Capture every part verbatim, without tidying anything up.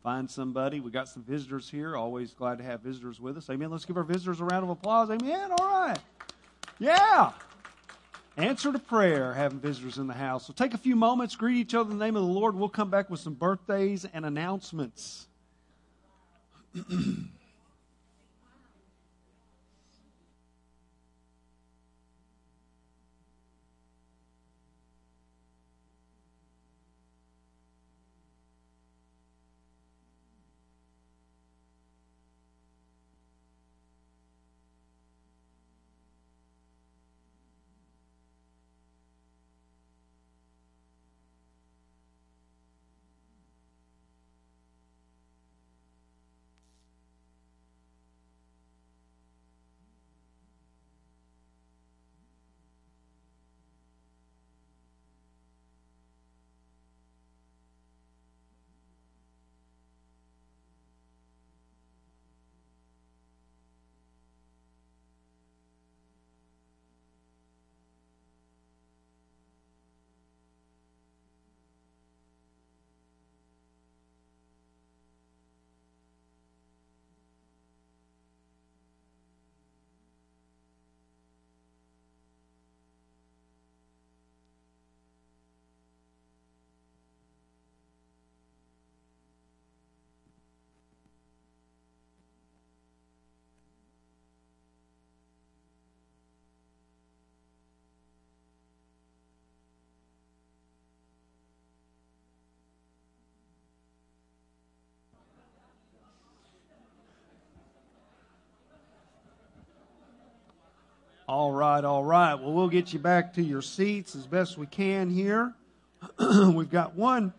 find somebody. We got some visitors here. Always glad to have visitors with us. Amen. Let's give our visitors a round of applause. Amen. All right. Yeah. Answer to prayer, having visitors in the house. So take a few moments, greet each other in the name of the Lord. We'll come back with some birthdays and announcements. All right, all right. Well, we'll get you back to your seats as best we can here. We've got one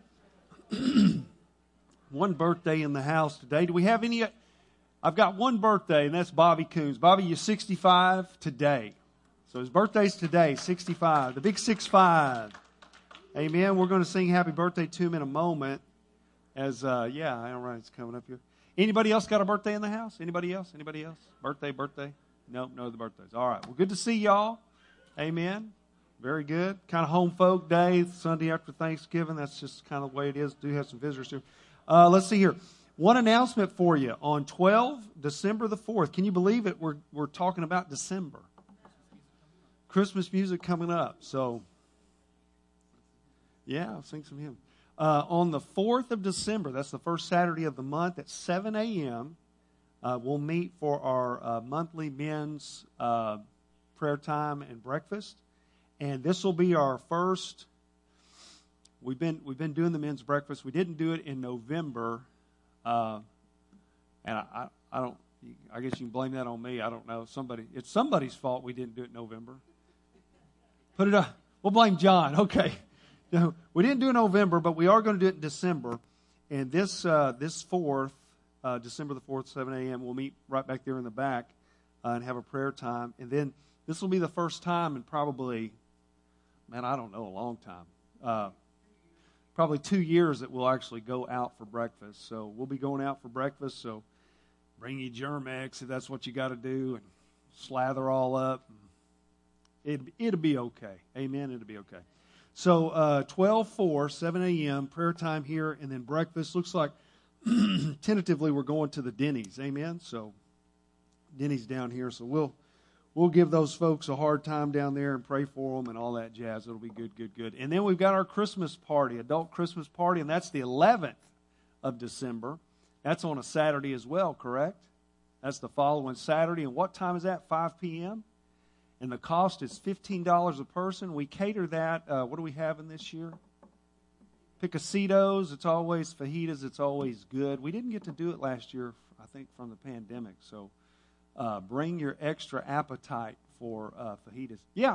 one birthday in the house today. Do we have any? I've got one birthday, and that's Bobby Coons. Bobby, you're sixty-five today. So his birthday's today, sixty-five. The big six five. Amen. We're going to sing happy birthday to him in a moment. As, uh, yeah, all right, it's coming up here. Anybody else got a birthday in the house? Anybody else? Anybody else? Birthday, birthday? Nope, no other birthdays. All right. Well, good to see y'all. Amen. Very good. Kind of home folk day, Sunday after Thanksgiving. That's just kind of the way it is. Do have some visitors here. Uh, let's see here. One announcement for you. On twelve, December the fourth. Can you believe it? We're we're talking about December. Christmas music coming up. So, yeah, I'll sing some hymns. Uh, on the fourth of December, that's the first Saturday of the month at seven a.m., Uh, we'll meet for our uh, monthly men's uh, prayer time and breakfast, and this will be our first. We've been we've been doing the men's breakfast. We didn't do it in November, uh, and I, I I don't. I guess you can blame that on me. I don't know. Somebody it's somebody's fault we didn't do it in November. Put it up. We'll blame John. Okay, no, we didn't do it in November, but we are going to do it in December, and this uh, this fourth. Uh, December the fourth, seven a.m. We'll meet right back there in the back uh, and have a prayer time. And then this will be the first time in probably, man, I don't know, a long time. Uh, probably two years that we'll actually go out for breakfast. So we'll be going out for breakfast. So bring you Germ-X if that's what you got to do and slather all up. It, it'll be okay. Amen. It'll be okay. So uh, twelve four, seven a.m., prayer time here, and then breakfast. Looks like tentatively we're going to the Denny's. Amen. So Denny's down here. So we'll we'll give those folks a hard time down there and pray for them and all that jazz. It'll be good, good, good. And then we've got our Christmas party, adult Christmas party, and that's the eleventh of December. That's on a Saturday as well, correct? That's the following Saturday. And what time is that? five p.m. And the cost is fifteen dollars a person. We cater that. Uh, what are we having this year? Picasitos, it's always fajitas, it's always good. We didn't get to do it last year, I think, from the pandemic. So uh, bring your extra appetite for uh, fajitas. Yeah.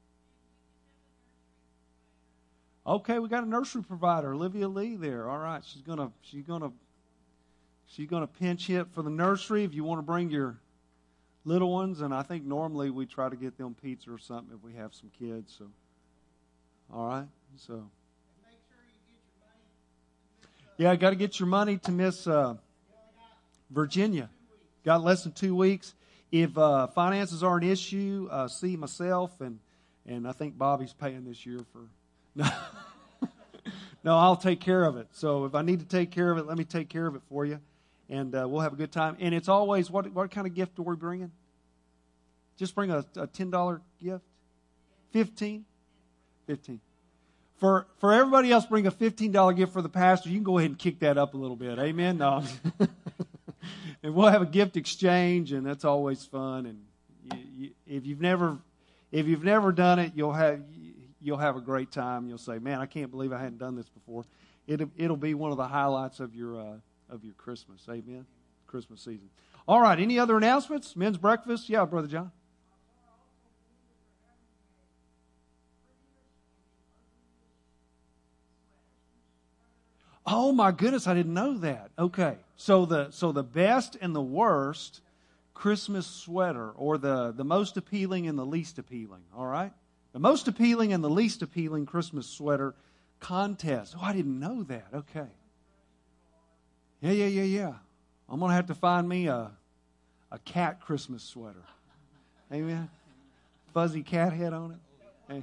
Okay, we got a nursery provider, Olivia Lee there. All right, she's gonna she's gonna she's gonna pinch hit for the nursery if you want to bring your little ones. And I think normally we try to get them pizza or something if we have some kids. So, all right, so. Yeah, got to get your money to Miss uh, Virginia. Got less than two weeks. If uh, finances are an issue, uh, see myself, and, and I think Bobby's paying this year for... No, No, I'll take care of it. So if I need to take care of it, let me take care of it for you. And uh, we'll have a good time. And it's always, what what kind of gift are we bringing? Just bring a, a ten dollar gift? fifteen? fifteen. For for everybody else, bring a fifteen dollar gift for the pastor. You can go ahead and kick that up a little bit. Amen? No. And we'll have a gift exchange, and that's always fun. And you, you, if you've never if you've never done it, you'll have you'll have a great time. You'll say, "Man, I can't believe I hadn't done this before." It'll it'll be one of the highlights of your uh, of your Christmas. Amen. Christmas season. All right. Any other announcements? Men's breakfast? Yeah, Brother John. Oh my goodness, I didn't know that. Okay. So the so the best and the worst Christmas sweater, or the, the most appealing and the least appealing. All right? The most appealing and the least appealing Christmas sweater contest. Oh, I didn't know that. Okay. Yeah, yeah, yeah, yeah. I'm going to have to find me a a cat Christmas sweater. Amen. Fuzzy cat head on it. Hey.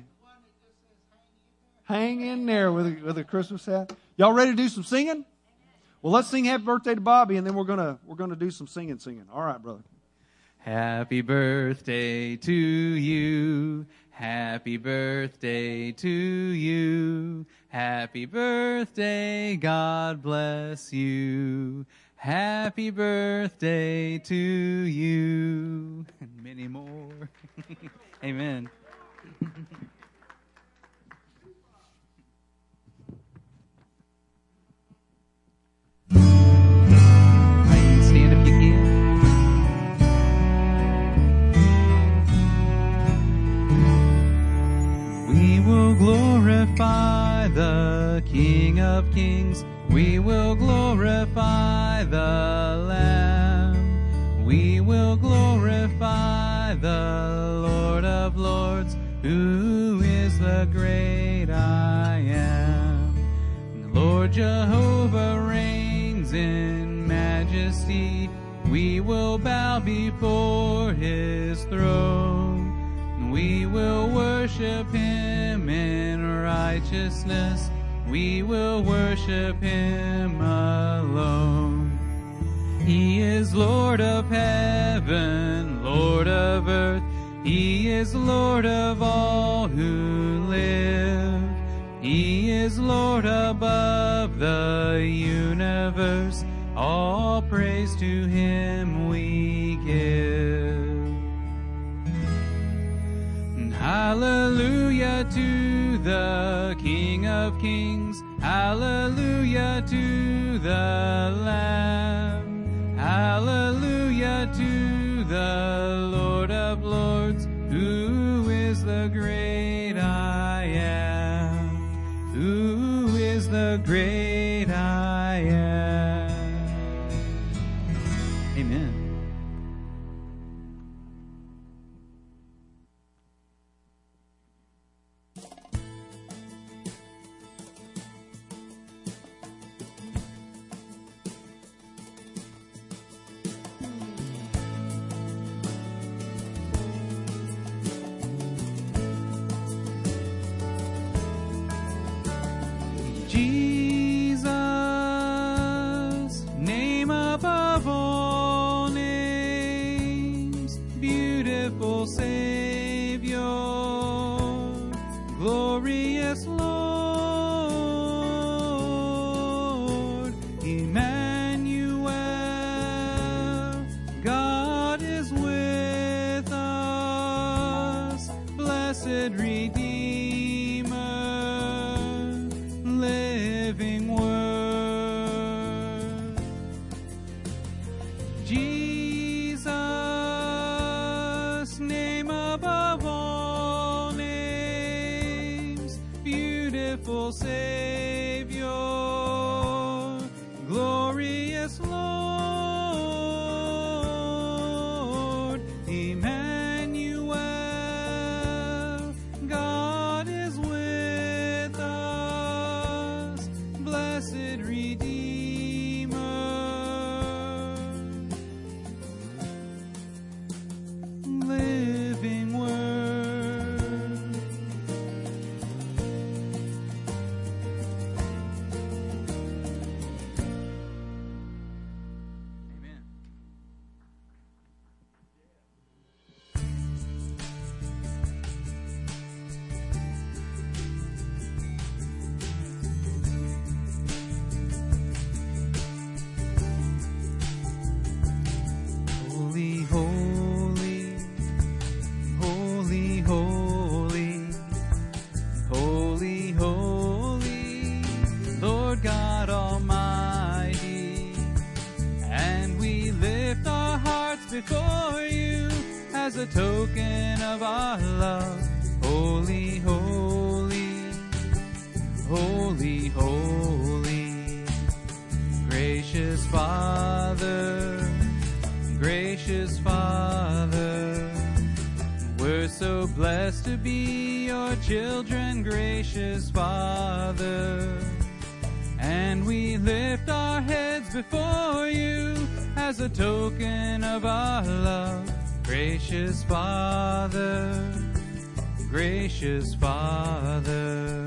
Hang in there with a, with a Christmas hat. Y'all ready to do some singing? Well, let's sing Happy Birthday to Bobby, and then we're gonna we're gonna do some singing, singing. All right, brother. Happy birthday to you. Happy birthday to you. Happy birthday, God bless you. Happy birthday to you. And many more. Amen. Stand if you can. We will glorify the King of Kings. We will glorify the Lamb. We will glorify the Lord of Lords, who is the great I am. The Lord Jehovah reigns in majesty. We will bow before his throne. We will worship him in righteousness. We will worship him alone. He is Lord of heaven, Lord of earth. He is Lord of all who live. He is Lord above the universe. All praise to him we give. Hallelujah to the King of Kings. Hallelujah to the Lamb. Hallelujah to the Lord of Lords, who is the great I am. Who is the great I am. Amen. Jesus, name above all names, beautiful Savior, glorious Lord, Emmanuel, God is with us, blessed Redeemer, living word. Jesus, name above all names, beautiful Savior, glorious Lord, Emmanuel, God is with us, blessed Redeemer, living word. before you as a token of our love. Holy, holy, holy, holy, gracious Father, gracious Father. We're so blessed to be your children, gracious Father. And we lift our heads before you as a token of our love. Gracious Father, gracious Father.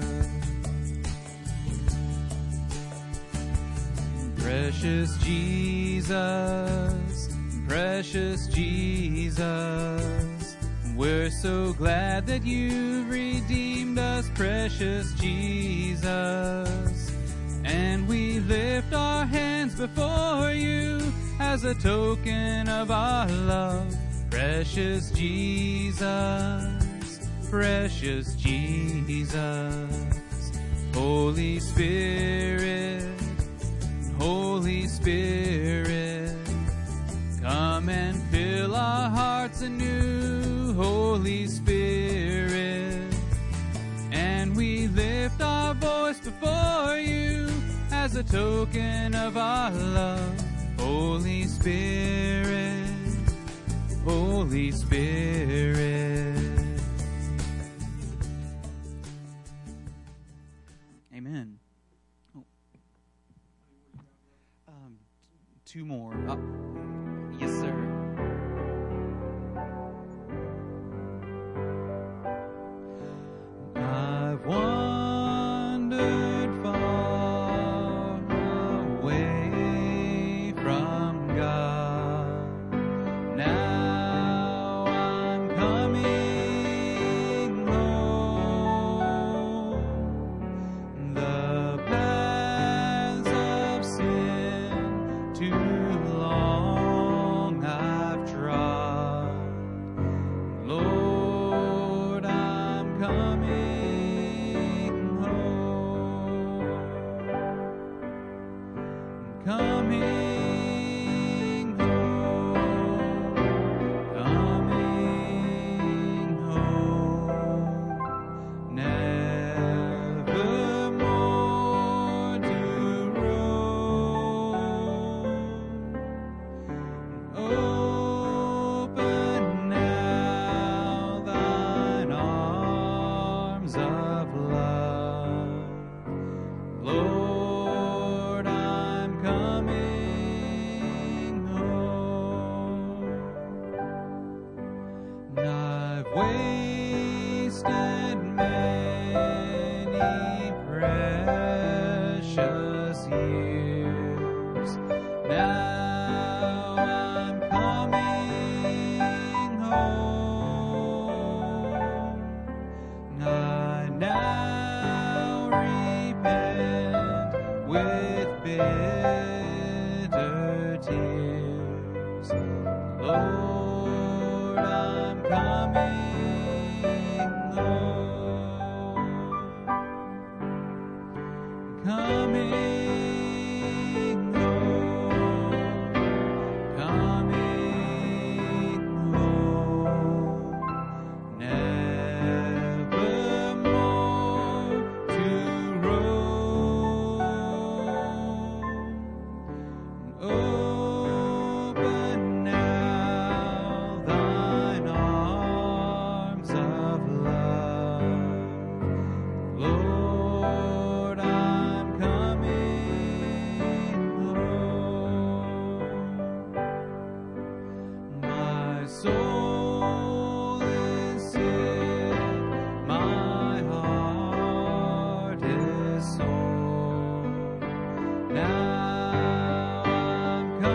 Precious Jesus, precious Jesus, we're so glad that you've redeemed us, precious Jesus. And we lift our hands before you as a token of our love. Precious Jesus, precious Jesus. Holy Spirit, Holy Spirit, come and fill our hearts anew, Holy Spirit. And we lift our voice before you as a token of our love. Holy Spirit, Holy Spirit. Amen. Oh. Um, two more. Oh. Yes, sir. I've wandered far away from God. Now I'm coming home. The paths of sin too long I've trod. Lord, I'm coming home. Coming home. Coming home. Never more to roam. Open now thine arms of love. Lord, I'm coming home. I've wasted many precious years. Now I'm coming home. I now repent with bitter tears. Lord, I'm coming home. Coming home. Coming home. Never more to roam. Open now thine arms of love. Lord, I'm coming home. My soul is sick, my heart is sore. Now I'm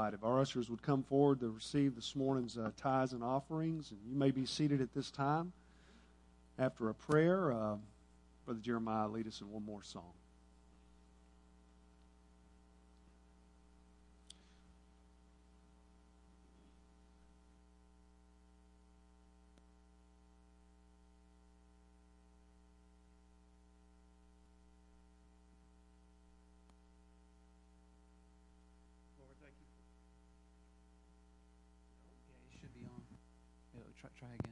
tonight. If our ushers would come forward to receive this morning's uh, tithes and offerings, and you may be seated at this time. After a prayer, uh, Brother Jeremiah, lead us in one more song. Try, try again.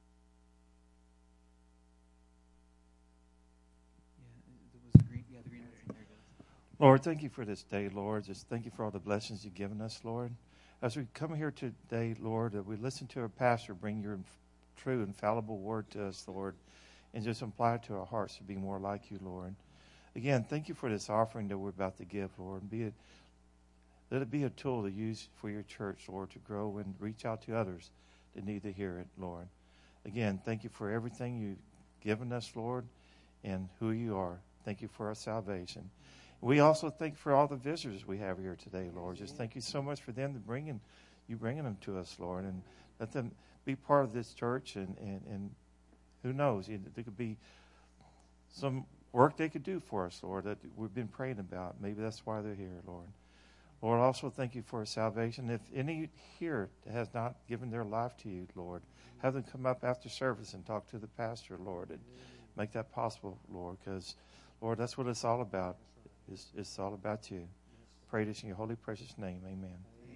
Yeah, there was a green. Yeah, the green one. There it goes. Lord, thank you for this day, Lord. Just thank you for all the blessings you've given us, Lord. As we come here today, Lord, that we listen to our pastor bring your true, infallible word to us, Lord, and just apply it to our hearts to be more like you, Lord. Again, thank you for this offering that we're about to give, Lord. Be it, let it be a tool to use for your church, Lord, to grow and reach out to others that need to hear it, Lord. Again, thank you for everything you've given us, Lord, and who you are. Thank you for our salvation. We also thank you for all the visitors we have here today, Lord. Just thank you so much for them to bringing, you bringing them to us, Lord, and let them be part of this church. And, and, and who knows, there could be some work they could do for us, Lord, that we've been praying about. Maybe that's why they're here, Lord. Lord, also thank you for salvation. If any here has not given their life to you, Lord, have them come up after service and talk to the pastor, Lord, and make that possible, Lord, because, Lord, that's what it's all about. It's, it's all about you. Pray this in your holy, precious name. Amen.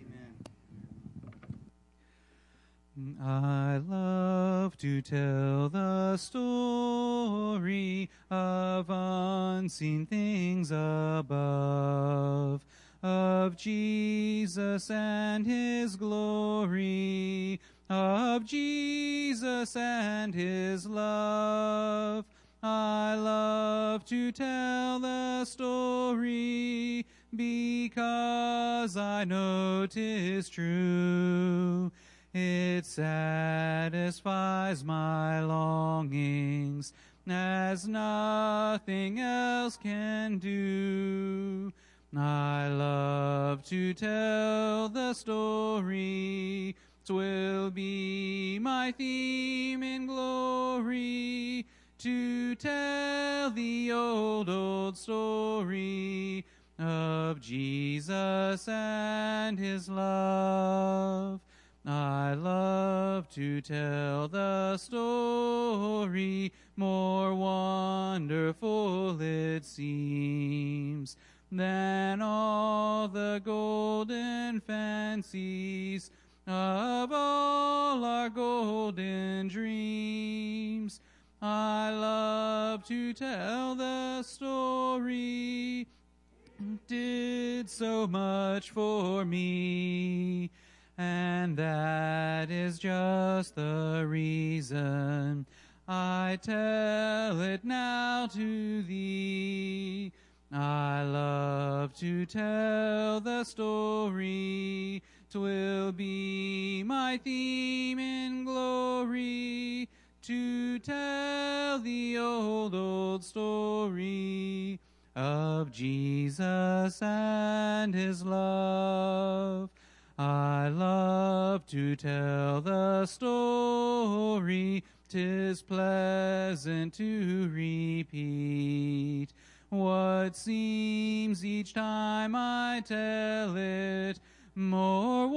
Amen. I love to tell the story of unseen things above, of Jesus and his glory, of Jesus and his love. I love to tell the story because I know 'tis true. It satisfies my longings as nothing else can do. I love to tell the story. 'Twill be my theme in glory to tell the old, old story of Jesus and his love. I love to tell the story, more wonderful it seems than all the golden fancies of all our golden dreams. I love to tell the story, did so much for me, and that is just the reason I tell it now to thee. I love to tell the story, 'twill be my theme in glory, to tell the old, old story of Jesus and his love. I love to tell the story, 'tis pleasant to repeat what seems each time I tell it more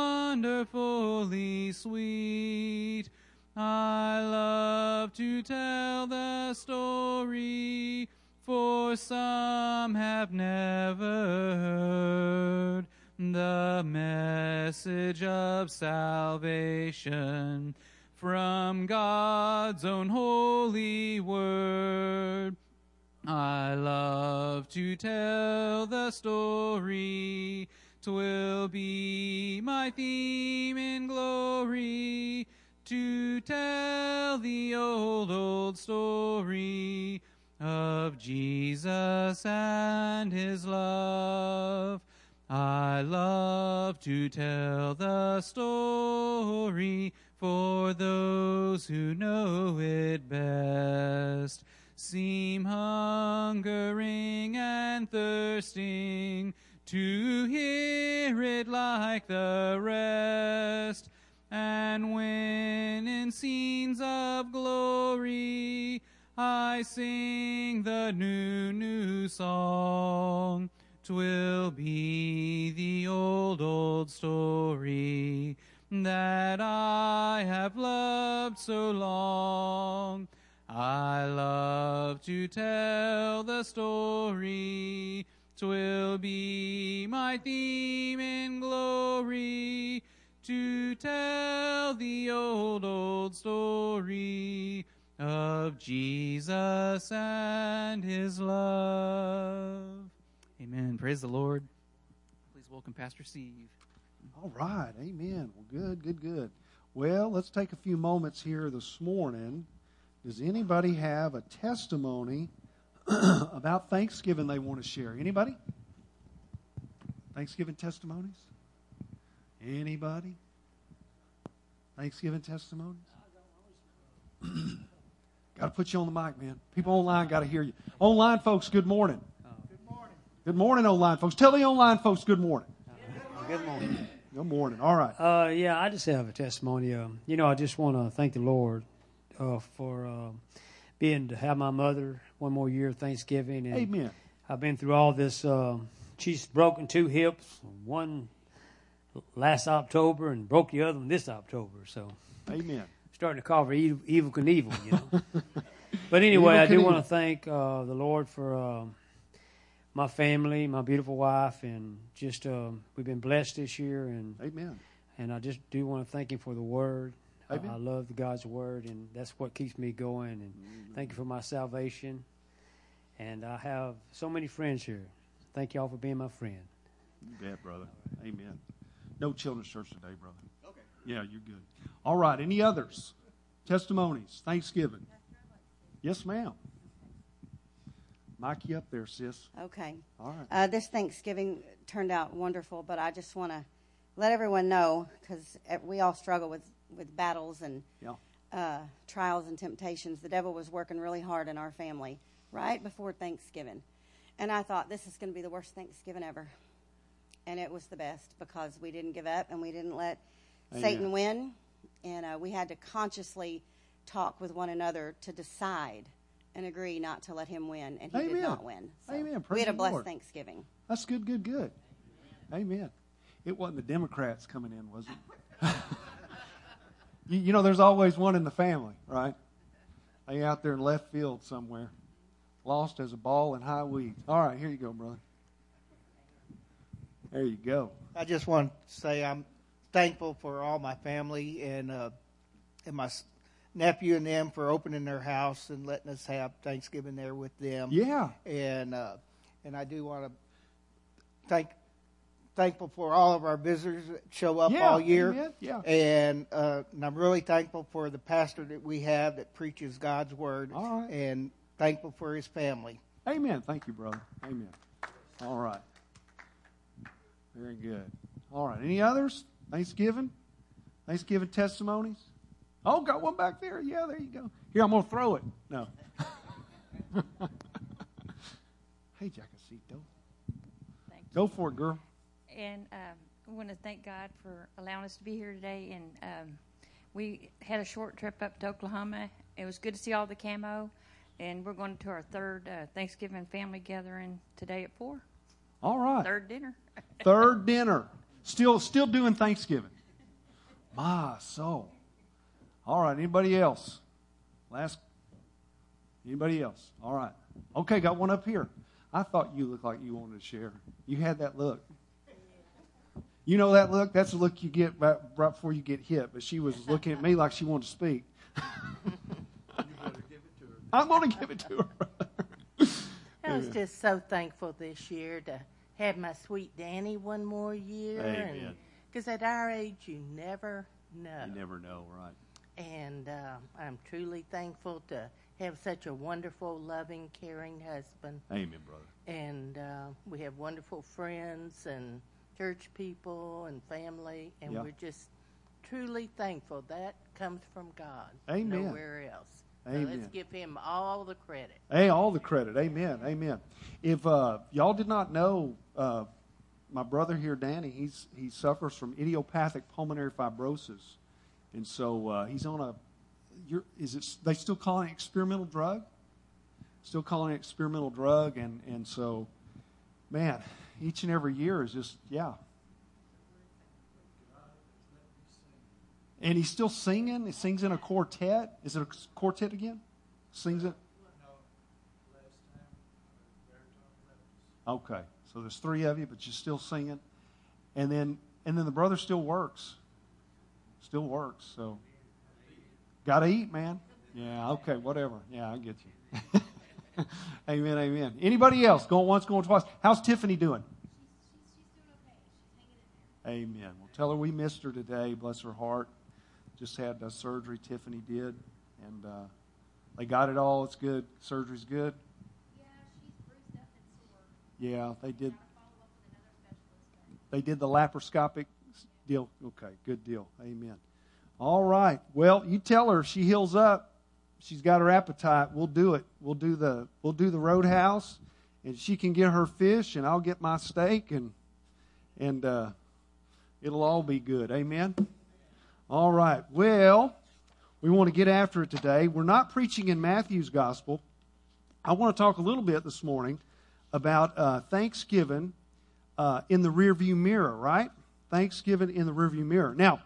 wonderfully sweet. I love to tell the story, for some have never heard the message of salvation from God's own holy word. I love to tell the story, 'twill be my theme in glory, to tell the old, old story of Jesus and his love. I love to tell the story, for those who know it best seem hungering and thirsting to hear it like the rest. And when in scenes of glory I sing the new, new song, 'twill be the old, old story that I have loved so long. I love to tell the story, 'twill be my theme in glory, to tell the old, old story of Jesus and his love. Amen. Praise the Lord. Please welcome Pastor Steve. All right. Amen. Well, good, good, good. Well, let's take a few moments here this morning. Does anybody have a testimony about Thanksgiving they want to share? Anybody? Thanksgiving testimonies? Anybody? Thanksgiving testimonies? Got to put you on the mic, man. People online got to hear you. Online folks, good morning. Good morning. Good morning, online folks. Tell the online folks good morning. Good morning. Good morning. All right. Uh, yeah, I just have a testimony. Um, you know, I just want to thank the Lord uh, for uh, being to have my mother one more year of Thanksgiving. And Amen. I've been through all this. Uh, she's broken two hips, one last October and broke the other one this October. So, Amen. Starting to call her evil, evil Knievel, you know. But anyway, Evil I do Knievel. want to thank uh, the Lord for uh, my family, my beautiful wife, and just uh, we've been blessed this year, and Amen. and I just do want to thank Him for the Word. I, Amen. I love God's Word, and that's what keeps me going. And thank you for my salvation. And I have so many friends here. Thank y'all for being my friend. You bet, brother. Amen. No children's church today, brother. Okay. Yeah, you're good. All right. Any others? Testimonies? Thanksgiving? Yes, ma'am. Mic you up there, sis. Okay. All right. Uh, this Thanksgiving turned out wonderful, but I just want to let everyone know, because we all struggle with, with battles and Yeah. uh, trials and temptations. The devil was working really hard in our family right before Thanksgiving. And I thought, this is going to be the worst Thanksgiving ever. And it was the best, because we didn't give up and we didn't let Amen. Satan win. And uh, we had to consciously talk with one another to decide and agree not to let him win, and he Amen. did not win. So Amen. we Praise had a the blessed Lord. Thanksgiving. That's good, good, good. Amen. It wasn't the Democrats coming in, was it? you, you know, there's always one in the family, right? They out there in left field somewhere, lost as a ball in high weeds. All right, here you go, brother. There you go. I just want to say I'm thankful for all my family and uh, and my s- nephew and them for opening their house and letting us have Thanksgiving there with them. Yeah. And uh, and I do want to thank thankful for all of our visitors that show up Yeah, all year. amen, yeah. And, uh, and I'm really thankful for the pastor that we have that preaches God's word. All right. And thankful for his family. Amen. Thank you, brother. Amen. All right. Very good. All right. Any others? Thanksgiving? Thanksgiving testimonies? Oh, got one back there. Yeah, there you go. Here, I'm going to throw it. No. Hey, Jackasito. Thank you. Go for it, girl. And um, I want to thank God for allowing us to be here today. And um, we had a short trip up to Oklahoma. It was good to see all the camo. And we're going to our third uh, Thanksgiving family gathering today at four. All right. Third dinner. Third dinner. Still still doing Thanksgiving. My soul. All right. Anybody else? Last. Anybody else? All right. Okay, got one up here. I thought you looked like you wanted to share. You had that look. You know that look? That's the look you get right, right before you get hit. But she was looking at me like she wanted to speak. I'm going to give it to her. I was just so thankful this year to have my sweet Danny one more year. Amen. Because at our age, you never know. You never know, right? And uh, I'm truly thankful to have such a wonderful, loving, caring husband. Amen, brother. And uh, we have wonderful friends and church people and family. And Yeah. we're just truly thankful. That comes from God. Amen. Nowhere else. So Amen. let's give him all the credit. Hey, all the credit. Amen. Amen. If uh, y'all did not know, uh, my brother here, Danny, he's he suffers from idiopathic pulmonary fibrosis, and so uh, he's on a. You're, is it? They still call it an experimental drug? Still calling it an experimental drug, and and so, man, each and every year is just yeah. And he's still singing. He sings in a quartet. Is it a quartet again? Sings it. Okay, so there's three of you, but you're still singing, and then and then the brother still works, still works. So, gotta eat, man. Yeah, okay, whatever. Yeah, I get you. Amen, amen. Anybody else going once, going twice? How's Tiffany doing? Amen. Well, tell her we missed her today. Bless her heart. Just had uh, surgery. Tiffany did, and uh, they got it all. It's good. Surgery's good. Yeah, they did. They did the laparoscopic deal. Okay, good deal. Amen. All right. Well, you tell her if she heals up, she's got her appetite. We'll do it. We'll do the we'll do the Roadhouse, and she can get her fish, and I'll get my steak, and and uh, it'll all be good. Amen. All right. Well, we want to get after it today. We're not preaching in Matthew's gospel. I want to talk a little bit this morning about uh, Thanksgiving uh, in the rearview mirror, right? Thanksgiving in the rearview mirror. Now,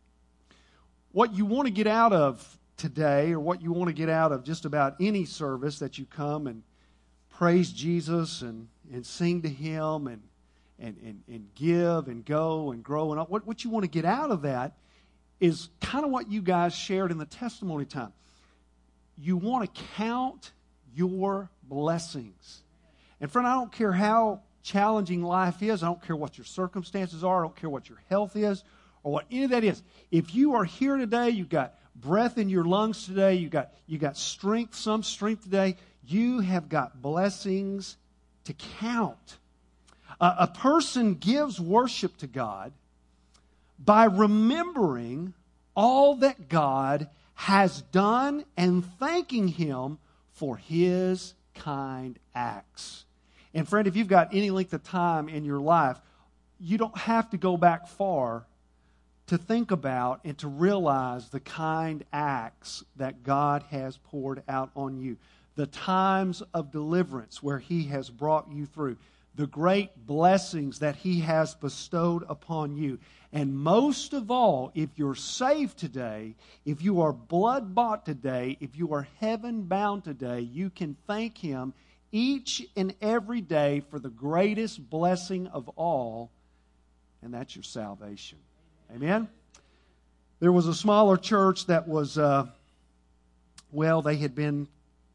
what you want to get out of today, or what you want to get out of just about any service that you come and praise Jesus and, and sing to Him and, and, and, and give and go and grow, and all, what, what you want to get out of that is kind of what you guys shared in the testimony time. You want to count your blessings. And friend, I don't care how challenging life is. I don't care what your circumstances are. I don't care what your health is or what any of that is. If you are here today, you've got breath in your lungs today, you got you got strength, some strength today, you have got blessings to count. Uh, a person gives worship to God by remembering all that God has done and thanking Him for His kind acts. And friend, if you've got any length of time in your life, you don't have to go back far to think about and to realize the kind acts that God has poured out on you. The times of deliverance where He has brought you through. The great blessings that He has bestowed upon you. And most of all, if you're saved today, if you are blood-bought today, if you are heaven-bound today, you can thank Him each and every day for the greatest blessing of all, and that's your salvation. Amen? There was a smaller church that was, uh, well, they had been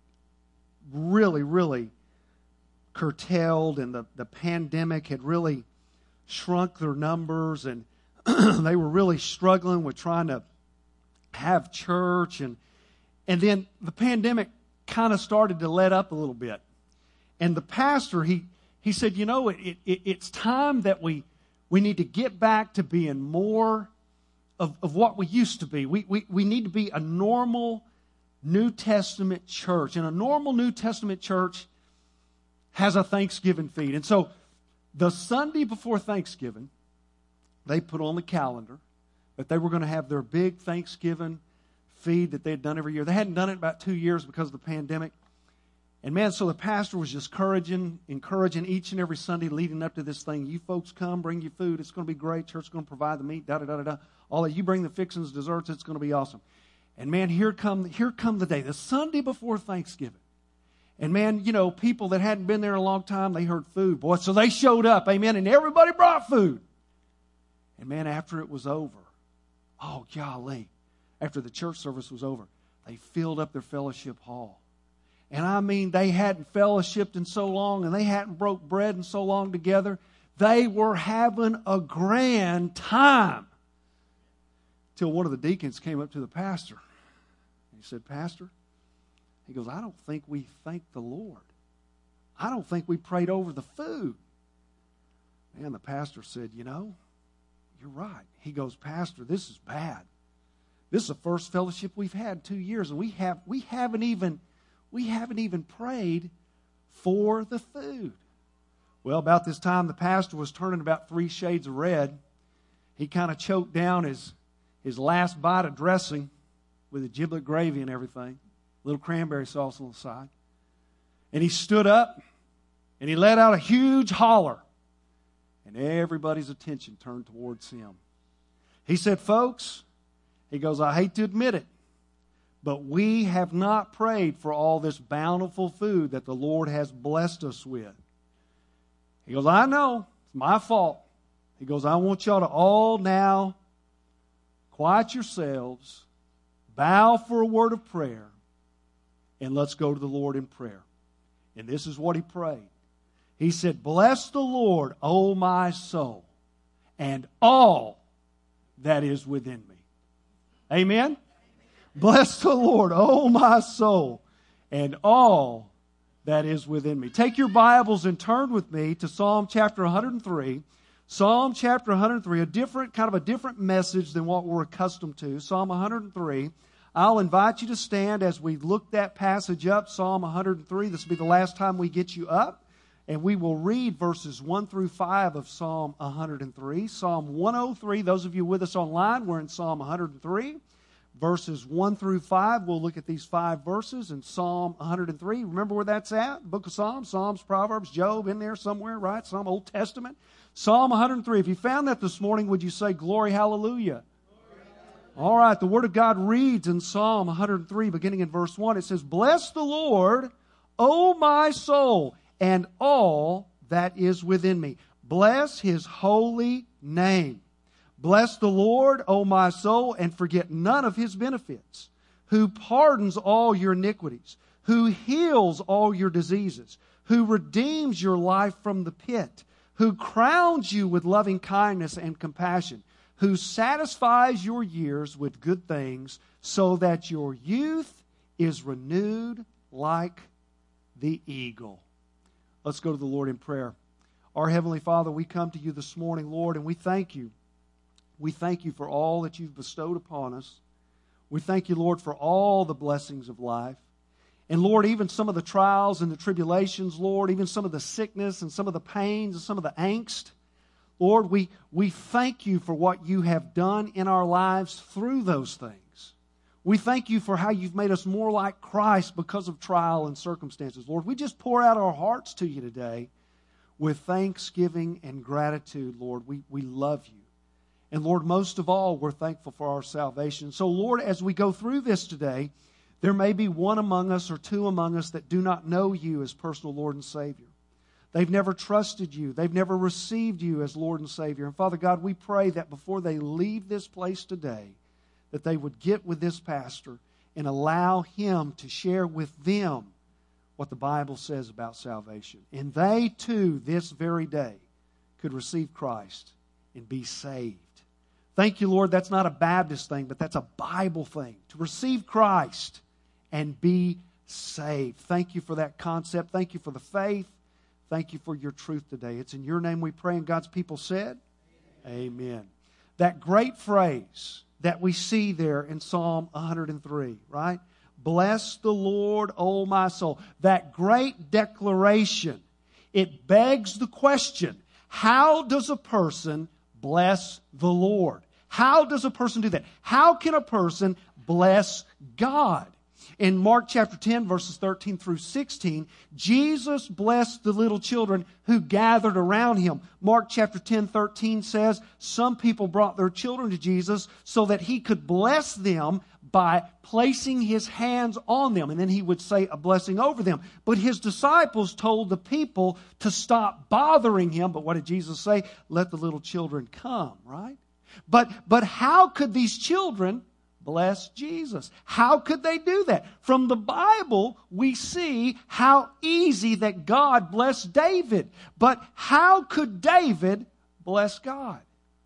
really, really curtailed, and the, the pandemic had really shrunk their numbers, and they were really struggling with trying to have church, and and then the pandemic kind of started to let up a little bit. And the pastor, he he said, you know, it, it, it's time that we we need to get back to being more of, of what we used to be. We, we we need to be a normal New Testament church. And a normal New Testament church has a Thanksgiving feed. And so the Sunday before Thanksgiving, they put on the calendar that they were going to have their big Thanksgiving feed that they had done every year. They hadn't done it in about two years because of the pandemic. And man, so the pastor was just encouraging, encouraging each and every Sunday leading up to this thing. You folks come, bring your food. It's going to be great. Church is going to provide the meat, da-da-da-da-da. All that. You bring the fixings, desserts. It's going to be awesome. And man, here come, here come the day, the Sunday before Thanksgiving. And man, you know, people that hadn't been there a long time, they heard food. Boy, so they showed up, amen, and everybody brought food. And man, after it was over, oh, golly, after the church service was over, they filled up their fellowship hall. And I mean, they hadn't fellowshipped in so long, and they hadn't broke bread in so long together. They were having a grand time. Till one of the deacons came up to the pastor. He said, Pastor, he goes, I don't think we thanked the Lord. I don't think we prayed over the food. And the pastor said, you know, you're right. He goes, Pastor, this is bad. This is the first fellowship we've had in two years, and we have we haven't even we haven't even prayed for the food. Well, about this time, the pastor was turning about three shades of red. He kind of choked down his, his last bite of dressing with the giblet gravy and everything, a little cranberry sauce on the side. And he stood up, and he let out a huge holler, and everybody's attention turned towards him. He said, folks, he goes, I hate to admit it, but we have not prayed for all this bountiful food that the Lord has blessed us with. He goes, I know, it's my fault. He goes, I want y'all to all now quiet yourselves, bow for a word of prayer, and let's go to the Lord in prayer. And this is what he prayed. He said, bless the Lord, O my soul, and all that is within me. Amen? Bless the Lord, O my soul, and all that is within me. Take your Bibles and turn with me to Psalm chapter one hundred three. Psalm chapter one hundred three, a different, kind of a different message than what we're accustomed to. Psalm one hundred three. I'll invite you to stand as we look that passage up, Psalm one hundred three. This will be the last time we get you up. And we will read verses one through five of Psalm one hundred three. Psalm one oh three, those of you with us online, we're in Psalm one hundred three. Verses one through five, we'll look at these five verses in Psalm one hundred three. Remember where that's at? Book of Psalms, Psalms, Proverbs, Job, in there somewhere, right? Some Old Testament. Psalm one hundred three. If you found that this morning, would you say, glory, hallelujah? All right, the Word of God reads in Psalm one hundred three, beginning in verse one. It says, bless the Lord, O my soul, and all that is within me. Bless His holy name. Bless the Lord, O my soul, and forget none of His benefits, who pardons all your iniquities, who heals all your diseases, who redeems your life from the pit, who crowns you with loving kindness and compassion, who satisfies your years with good things, so that your youth is renewed like the eagle. Let's go to the Lord in prayer. Our Heavenly Father, we come to you this morning, Lord, and we thank you. We thank you for all that you've bestowed upon us. We thank you, Lord, for all the blessings of life. And Lord, even some of the trials and the tribulations, Lord, even some of the sickness and some of the pains and some of the angst, Lord, we, we thank you for what you have done in our lives through those things. We thank you for how you've made us more like Christ because of trial and circumstances. Lord, we just pour out our hearts to you today with thanksgiving and gratitude, Lord. We, we love you. And Lord, most of all, we're thankful for our salvation. So Lord, as we go through this today, there may be one among us or two among us that do not know you as personal Lord and Savior. They've never trusted you. They've never received you as Lord and Savior. And Father God, we pray that before they leave this place today, that they would get with this pastor and allow him to share with them what the Bible says about salvation. And they too, this very day, could receive Christ and be saved. Thank you, Lord, that's not a Baptist thing, but that's a Bible thing. To receive Christ and be saved. Thank you for that concept. Thank you for the faith. Thank you for your truth today. It's in your name we pray, and God's people said, Amen. Amen. That great phrase that we see there in Psalm one hundred three, right? Bless the Lord, O my soul. That great declaration, it begs the question, how does a person bless the Lord? How does a person do that? How can a person bless God? In Mark chapter ten, verses thirteen through sixteen, Jesus blessed the little children who gathered around him. Mark chapter ten, thirteen says, some people brought their children to Jesus so that he could bless them by placing his hands on them. And then he would say a blessing over them. But his disciples told the people to stop bothering him. But what did Jesus say? Let the little children come, right? But, but how could these children bless Jesus? How could they do that? From the Bible, we see how easy that God blessed David. But how could David bless God?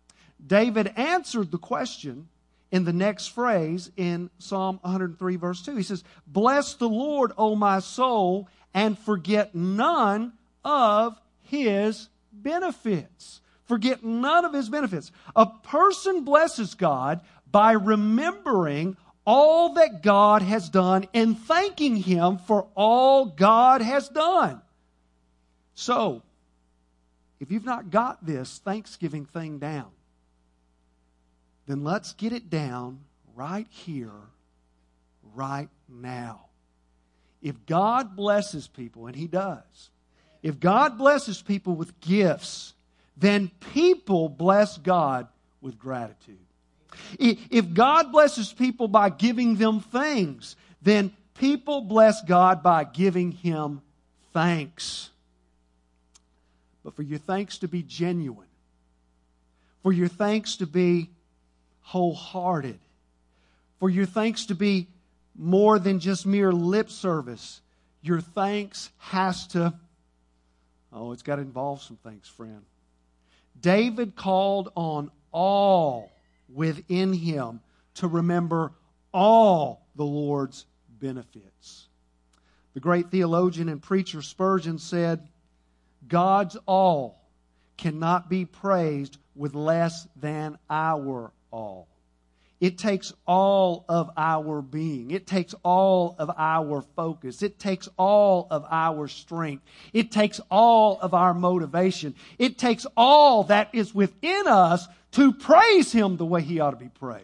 David answered the question in the next phrase in Psalm one hundred three, verse two. He says, bless the Lord, O my soul, and forget none of his benefits. Forget none of his benefits. A person blesses God by remembering all that God has done and thanking him for all God has done. So, if you've not got this Thanksgiving thing down, then let's get it down right here, right now. If God blesses people, and He does, if God blesses people with gifts, then people bless God with gratitude. If God blesses people by giving them things, then people bless God by giving Him thanks. But for your thanks to be genuine, for your thanks to be wholehearted, for your thanks to be more than just mere lip service, your thanks has to, oh, it's got to involve some things, friend. David called on all within him to remember all the Lord's benefits. The great theologian and preacher Spurgeon said, God's all cannot be praised with less than our all. It takes all of our being. It takes all of our focus. It takes all of our strength. It takes all of our motivation. It takes all that is within us to praise Him the way He ought to be praised.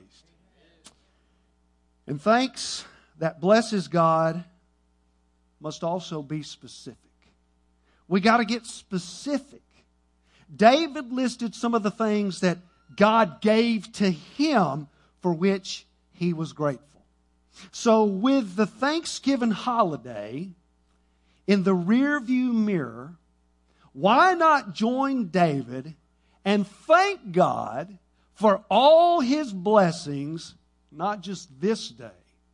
And thanks that blesses God must also be specific. We got to get specific. David listed some of the things that God gave to him for which he was grateful. So with the Thanksgiving holiday in the rearview mirror, why not join David and thank God for all His blessings, not just this day,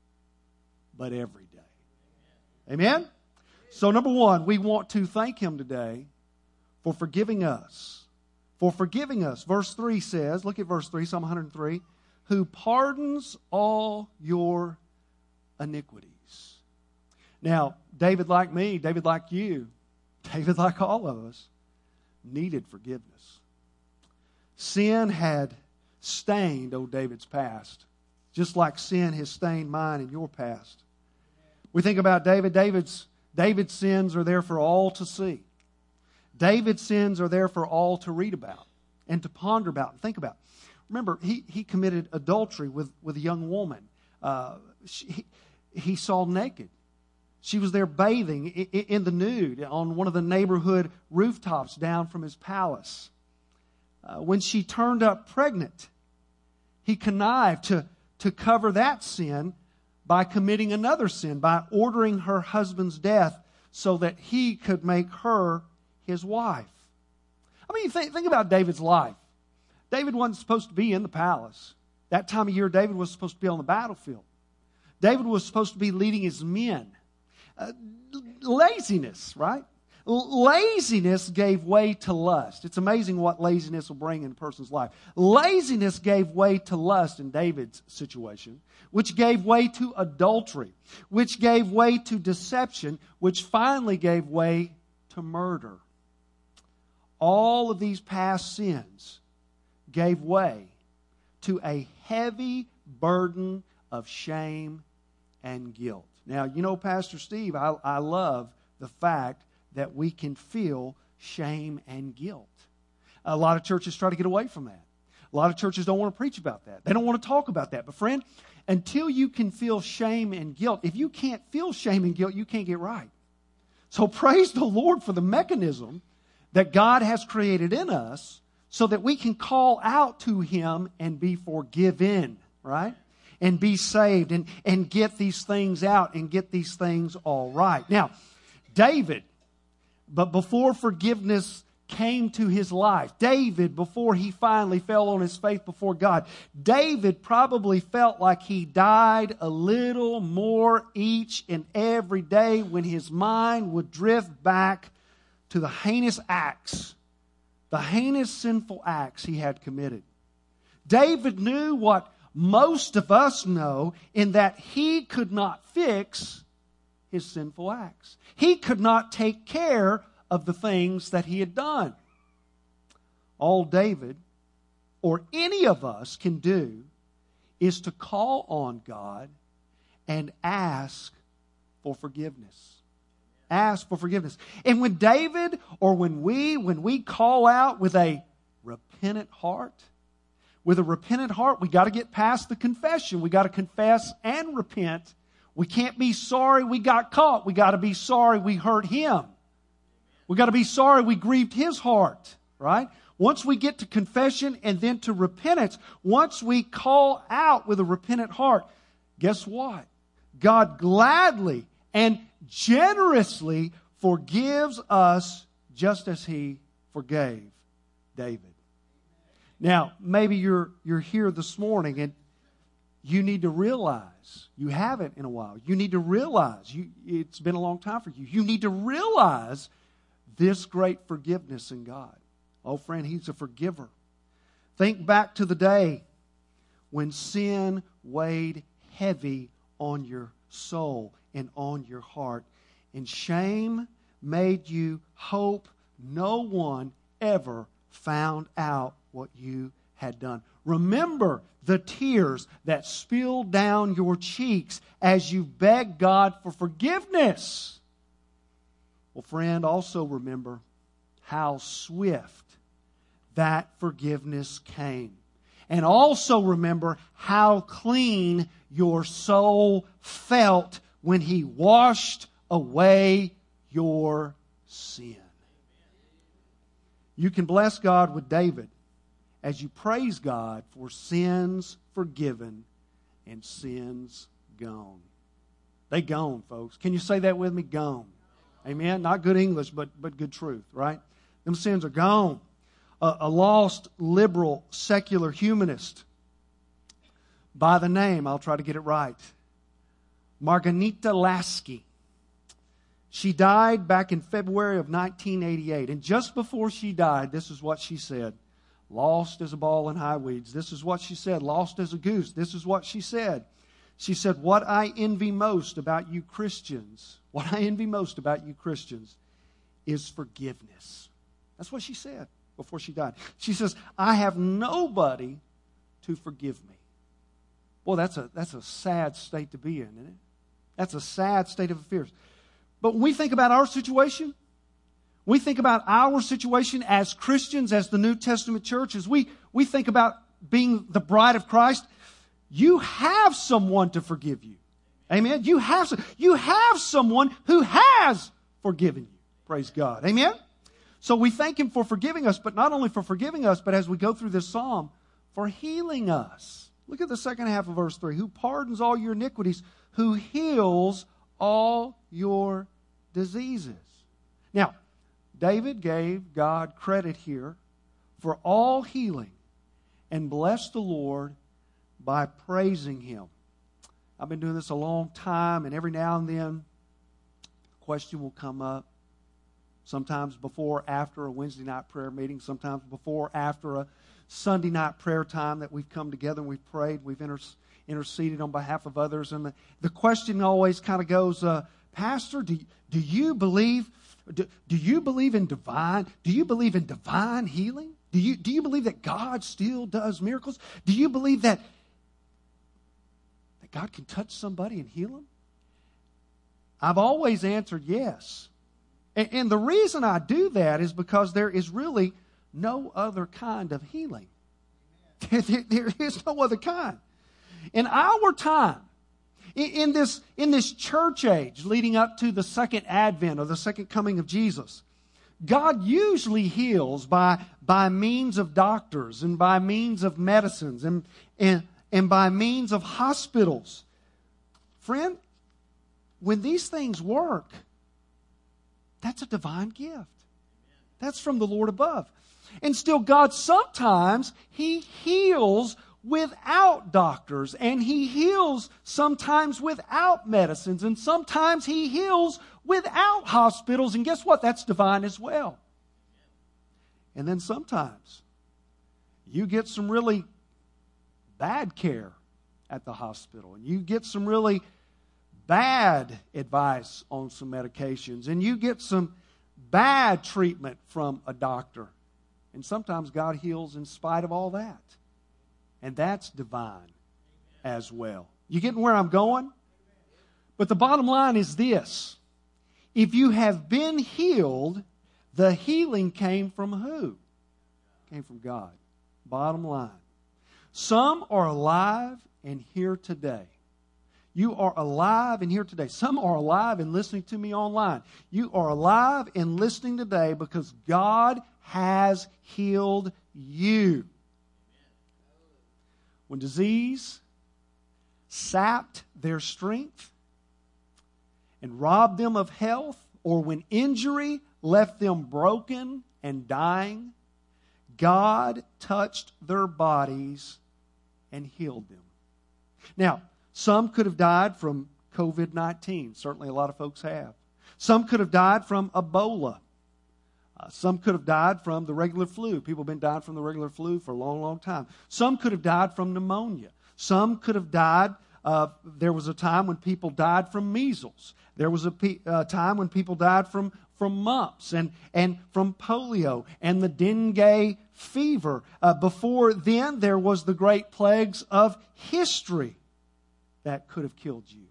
but every day. Amen? So number one, we want to thank Him today for forgiving us. For forgiving us. Verse three says, look at verse three, Psalm one hundred three, who pardons all your iniquities. Now, David like me, David like you, David like all of us, needed forgiveness. Sin had stained old David's past, just like sin has stained mine and your past. We think about David, David's, David's sins are there for all to see. David's sins are there for all to read about and to ponder about and think about. Remember, he, he committed adultery with, with a young woman. Uh, she, he, he saw naked. She was there bathing in, in the nude on one of the neighborhood rooftops down from his palace. Uh, when she turned up pregnant, he connived to, to cover that sin by committing another sin, by ordering her husband's death so that he could make her his wife. I mean, think, think about David's life. David wasn't supposed to be in the palace. That time of year, David was supposed to be on the battlefield. David was supposed to be leading his men. Uh, laziness, right? L- laziness gave way to lust. It's amazing what laziness will bring in a person's life. Laziness gave way to lust in David's situation, which gave way to adultery, which gave way to deception, which finally gave way to murder. All of these past sins gave way to a heavy burden of shame and guilt. Now, you know, Pastor Steve, I, I love the fact that we can feel shame and guilt. A lot of churches try to get away from that. A lot of churches don't want to preach about that. They don't want to talk about that. But friend, until you can feel shame and guilt, if you can't feel shame and guilt, you can't get right. So praise the Lord for the mechanism that God has created in us so that we can call out to Him and be forgiven, right? And be saved and, and get these things out and get these things all right. Now, David, but before forgiveness came to his life, David, before he finally fell on his faith before God, David probably felt like he died a little more each and every day when his mind would drift back to the heinous acts, the heinous sinful acts he had committed. David knew what most of us know in that he could not fix his sinful acts. He could not take care of the things that he had done. All David or any of us can do is to call on God and ask for forgiveness. ask for forgiveness. And when David or when we, when we call out with a repentant heart, with a repentant heart, we got to get past the confession. We got to confess and repent. We can't be sorry we got caught. We got to be sorry we hurt him. We got to be sorry we grieved his heart, right? Once we get to confession and then to repentance, once we call out with a repentant heart, guess what? God gladly and generously forgives us just as he forgave David. Now, maybe you're you're here this morning and you need to realize, you haven't in a while, you need to realize, you, it's been a long time for you, you need to realize this great forgiveness in God. Oh, friend, he's a forgiver. Think back to the day when sin weighed heavy on your soul and on your heart, and shame made you hope no one ever found out what you had done. Remember the tears that spilled down your cheeks as you begged God for forgiveness. Well, friend, also remember how swift that forgiveness came. And also remember how clean your soul felt when he washed away your sin. You can bless God with David as you praise God for sins forgiven and sins gone. They gone, folks. Can you say that with me? Gone. Amen? Not good English, but, but good truth, right? Them sins are gone. A, a lost, liberal, secular humanist by the name, I'll try to get it right, Margarita Lasky. She died back in February of nineteen eighty-eight. And just before she died, this is what she said. Lost as a ball in high weeds. This is what she said. Lost as a goose. This is what she said. She said, what I envy most about you Christians, what I envy most about you Christians is forgiveness. That's what she said before she died. She says, I have nobody to forgive me. Boy, that's a, that's a sad state to be in, isn't it? That's a sad state of affairs. But when we think about our situation, we think about our situation as Christians, as the New Testament church, as we, we think about being the bride of Christ, you have someone to forgive you. Amen? You have, you have someone who has forgiven you. Praise God. Amen? So we thank him for forgiving us, but not only for forgiving us, but as we go through this psalm, for healing us. Look at the second half of verse three. Who pardons all your iniquities, who heals all your diseases. Now, David gave God credit here for all healing and blessed the Lord by praising him. I've been doing this a long time, and every now and then a question will come up. Sometimes before, after a Wednesday night prayer meeting, sometimes before, after a Sunday night prayer time that we've come together and we've prayed, we've inter- interceded on behalf of others. And the, the question always kind of goes, uh, Pastor, do, do you believe do, do you believe in divine, do you believe in divine healing? Do you, do you believe that God still does miracles? Do you believe that, that God can touch somebody and heal them? I've always answered yes. And, and the reason I do that is because there is really no other kind of healing. There, there is no other kind. In our time, in, in this in this church age leading up to the second advent or the second coming of Jesus, God usually heals by by means of doctors and by means of medicines and and, and by means of hospitals. Friend, when these things work, that's a divine gift. That's from the Lord above. And still, God sometimes, he heals without doctors, and he heals sometimes without medicines, and sometimes he heals without hospitals. And guess what? That's divine as well. And then sometimes you get some really bad care at the hospital, and you get some really bad advice on some medications, and you get some bad treatment from a doctor. And sometimes God heals in spite of all that. And that's divine as well. You getting where I'm going? But the bottom line is this. If you have been healed, the healing came from who? Came from God. Bottom line. Some are alive and here today. You are alive and here today. Some are alive and listening to me online. You are alive and listening today because God has healed you. When disease sapped their strength and robbed them of health, or when injury left them broken and dying, God touched their bodies and healed them. Now, some could have died from covid nineteen. Certainly a lot of folks have. Some could have died from Ebola. Uh, some could have died from the regular flu. People have been dying from the regular flu for a long, long time. Some could have died from pneumonia. Some could have died, uh, there was a time when people died from measles. There was a pe- uh, time when people died from, from mumps and, and from polio and the dengue fever. Uh, before then, there was the great plagues of history that could have killed you.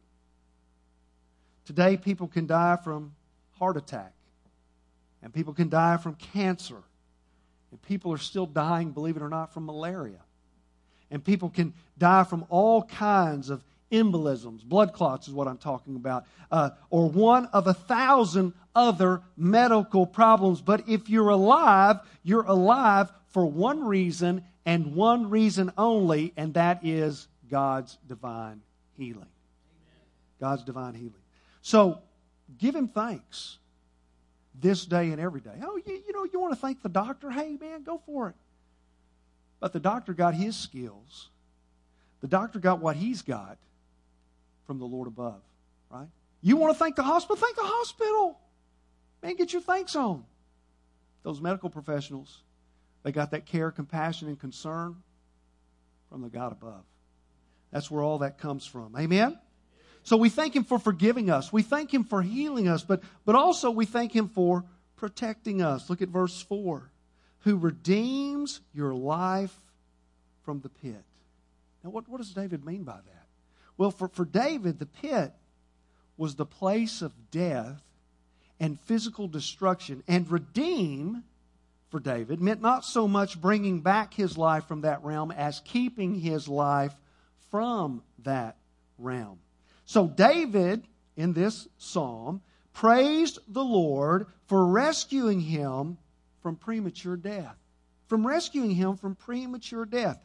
Today, people can die from heart attack. And people can die from cancer. And people are still dying, believe it or not, from malaria. And people can die from all kinds of embolisms. Blood clots is what I'm talking about. Uh, or one of a thousand other medical problems. But if you're alive, you're alive for one reason and one reason only, and that is God's divine healing. God's divine healing. So, give Him thanks this day and every day. Oh, you, you know, you want to thank the doctor? Hey, man, go for it. But the doctor got his skills. The doctor got what he's got from the Lord above, right? You want to thank the hospital? Thank the hospital. Man, get your thanks on. Those medical professionals, they got that care, compassion, and concern from the God above. That's where all that comes from. Amen? So we thank Him for forgiving us. We thank Him for healing us. But, but also we thank Him for protecting us. Look at verse four. Who redeems your life from the pit. Now what, what does David mean by that? Well, for, for David, the pit was the place of death and physical destruction. And redeem, for David, meant not so much bringing back his life from that realm as keeping his life from that realm. So David, in this psalm, praised the Lord for rescuing him from premature death. From rescuing him from premature death.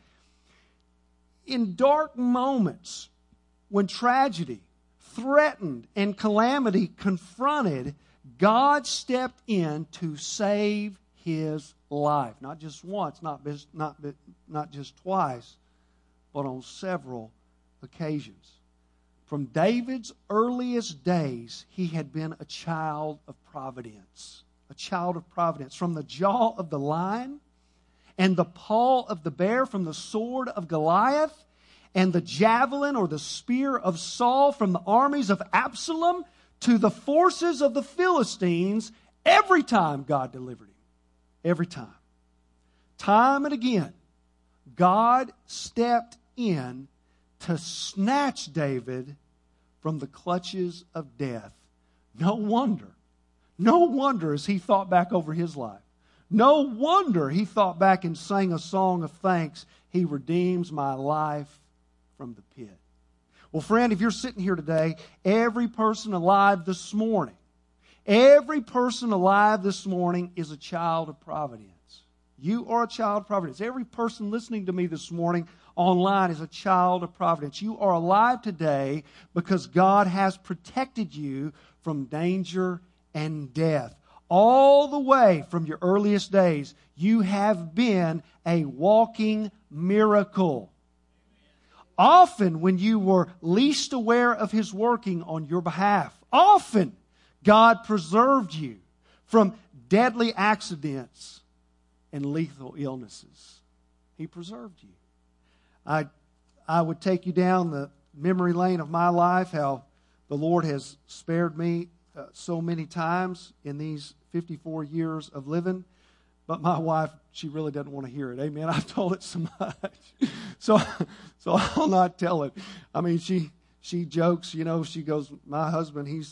In dark moments, when tragedy threatened and calamity confronted, God stepped in to save his life. Not just once, not, not, not just twice, but on several occasions. From David's earliest days, he had been a child of providence. A child of providence. From the jaw of the lion and the paw of the bear, from the sword of Goliath and the javelin or the spear of Saul, from the armies of Absalom to the forces of the Philistines, every time God delivered him. Every time. Time and again, God stepped in to snatch David from the clutches of death. No wonder. No wonder as he thought back over his life. No wonder he thought back and sang a song of thanks. He redeems my life from the pit. Well, friend, if you're sitting here today, every person alive this morning, every person alive this morning is a child of providence. You are a child of providence. Every person listening to me this morning online is a child of providence. You are alive today because God has protected you from danger and death. All the way from your earliest days, you have been a walking miracle. Often when you were least aware of His working on your behalf, often God preserved you from deadly accidents and lethal illnesses. He preserved you. I, I would take you down the memory lane of my life, how the Lord has spared me uh, so many times in these fifty-four years of living. But my wife, she really doesn't want to hear it. Amen. I've told it so much. So, so I'll not tell it. I mean, she, she jokes, you know, she goes, my husband, he's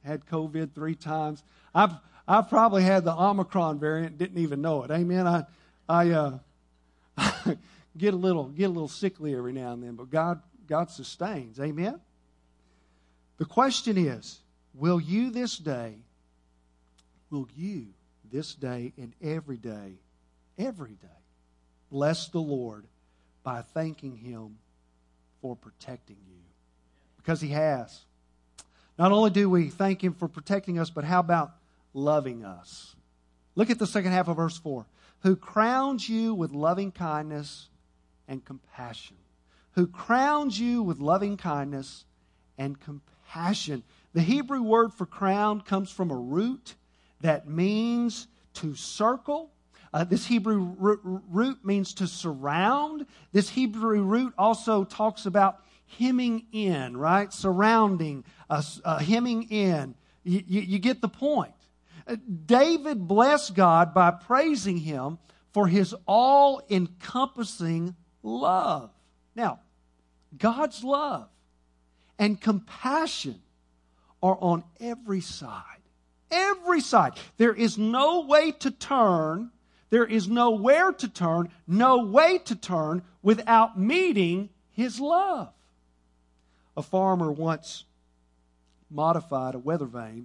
had COVID three times. I've I've probably had the Omicron variant, didn't even know it. Amen. I I uh, get a little get a little sickly every now and then, but God God sustains. Amen. The question is, will you this day, will you this day and every day, every day, bless the Lord by thanking Him for protecting you? Because He has. Not only do we thank Him for protecting us, but how about loving us? Look at the second half of verse four. Who crowns you with loving kindness and compassion. Who crowns you with loving kindness and compassion. The Hebrew word for crown comes from a root that means to circle. Uh, this Hebrew root, root means to surround. This Hebrew root also talks about hemming in, right? Surrounding, uh, uh, hemming in. You, you, you get the point. Uh, David blessed God by praising Him for His all-encompassing love. Now, God's love and compassion are on every side. Every side. There is no way to turn, there is nowhere to turn, no way to turn without meeting His love. A farmer once modified a weather vane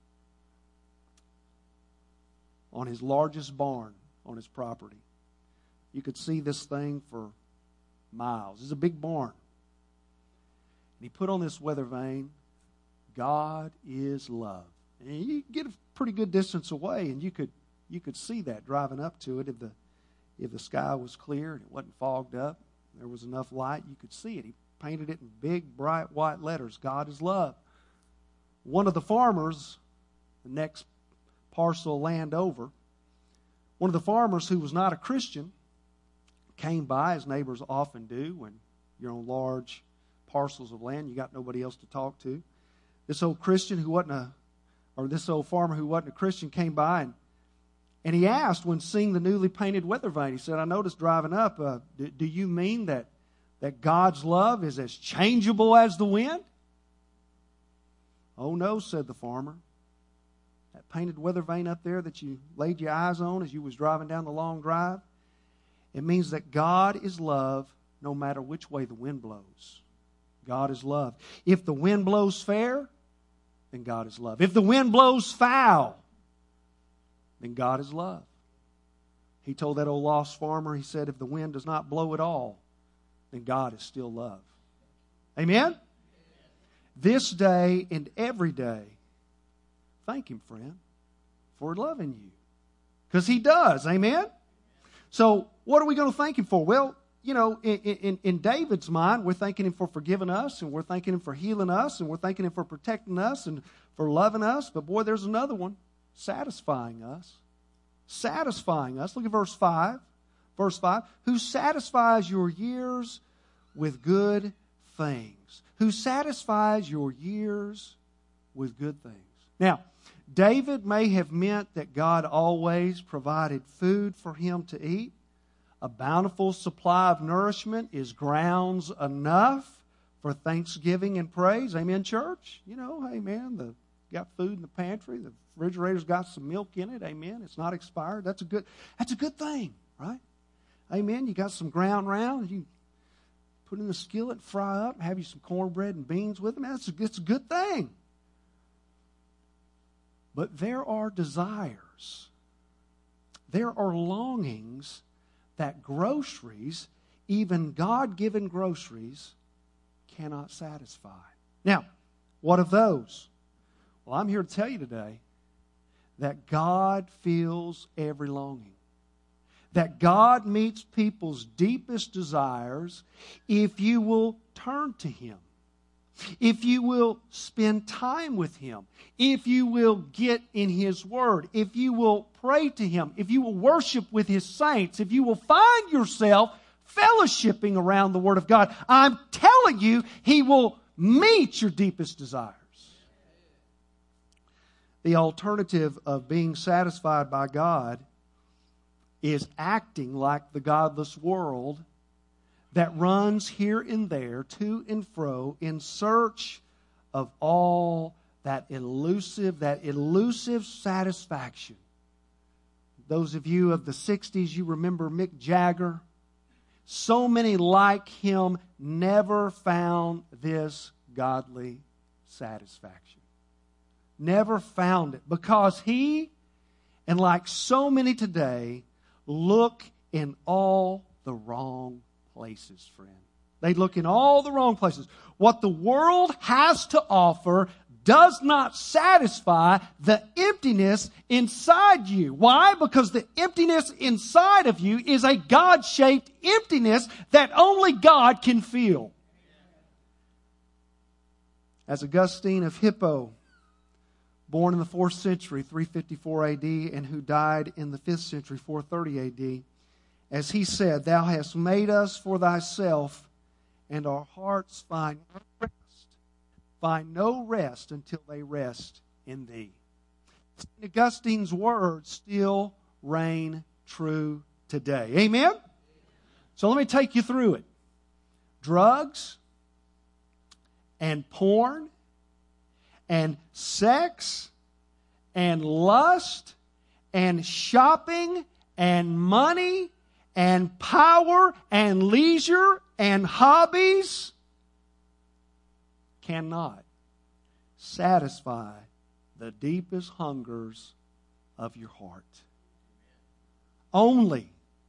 on his largest barn on his property. You could see this thing for miles. It's a big barn. And he put on this weather vane, God is love. And you could get a pretty good distance away, and you could you could see that driving up to it. If the if the sky was clear and it wasn't fogged up, there was enough light, you could see it. He painted it in big, bright, white letters, God is love. One of the farmers, the next parcel of land over, one of the farmers who was not a Christian came by, as neighbors often do when you're on large parcels of land, you got nobody else to talk to. This old Christian who wasn't a, or this old farmer who wasn't a Christian came by and and he asked when seeing the newly painted weather vane, he said, I noticed driving up, uh, do, do you mean that, that God's love is as changeable as the wind? Oh no, said the farmer. That painted weather vane up there that you laid your eyes on as you was driving down the long drive, it means that God is love no matter which way the wind blows. God is love. If the wind blows fair, then God is love. If the wind blows foul, then God is love. He told that old lost farmer, he said, if the wind does not blow at all, then God is still love. Amen? This day and every day, thank Him, friend, for loving you. Because He does. Amen? So, what are we going to thank Him for? Well, you know, in, in, in David's mind, we're thanking Him for forgiving us, and we're thanking Him for healing us, and we're thanking Him for protecting us, and for loving us. But boy, there's another one. Satisfying us. Satisfying us. Look at verse five. Verse five. Who satisfies your years with good things. Who satisfies your years with good things. Now, David may have meant that God always provided food for him to eat. A bountiful supply of nourishment is grounds enough for thanksgiving and praise. Amen, church? You know, amen. The got food in the pantry. The refrigerator's got some milk in it. Amen. It's not expired. That's a good. That's a good thing, right? Amen. You got some ground round. You put in the skillet, fry up, have you some cornbread and beans with them. That's a, it's a good thing. But there are desires. There are longings that groceries, even God-given groceries, cannot satisfy. Now, what of those? Well, I'm here to tell you today that God fills every longing. That God meets people's deepest desires if you will turn to Him. If you will spend time with Him. If you will get in His Word. If you will pray to Him. If you will worship with His saints. If you will find yourself fellowshipping around the Word of God. I'm telling you, He will meet your deepest desires. The alternative of being satisfied by God is acting like the godless world that runs here and there, to and fro, in search of all that elusive, that elusive satisfaction. Those of you of the sixties, you remember Mick Jagger. So many like him never found this godly satisfaction. Never found it because he, and like so many today, look in all the wrong places, friend. They look in all the wrong places. What the world has to offer does not satisfy the emptiness inside you. Why? Because the emptiness inside of you is a God-shaped emptiness that only God can fill. As Augustine of Hippo, born in the fourth century, three fifty-four A D, and who died in the fifth century, four thirty A D, as he said, "Thou hast made us for thyself, and our hearts find no rest, find no rest until they rest in thee." Saint Augustine's words still reign true today. Amen? So let me take you through it. Drugs and porn and sex and lust and shopping and money and power and leisure and hobbies cannot satisfy the deepest hungers of your heart. Only,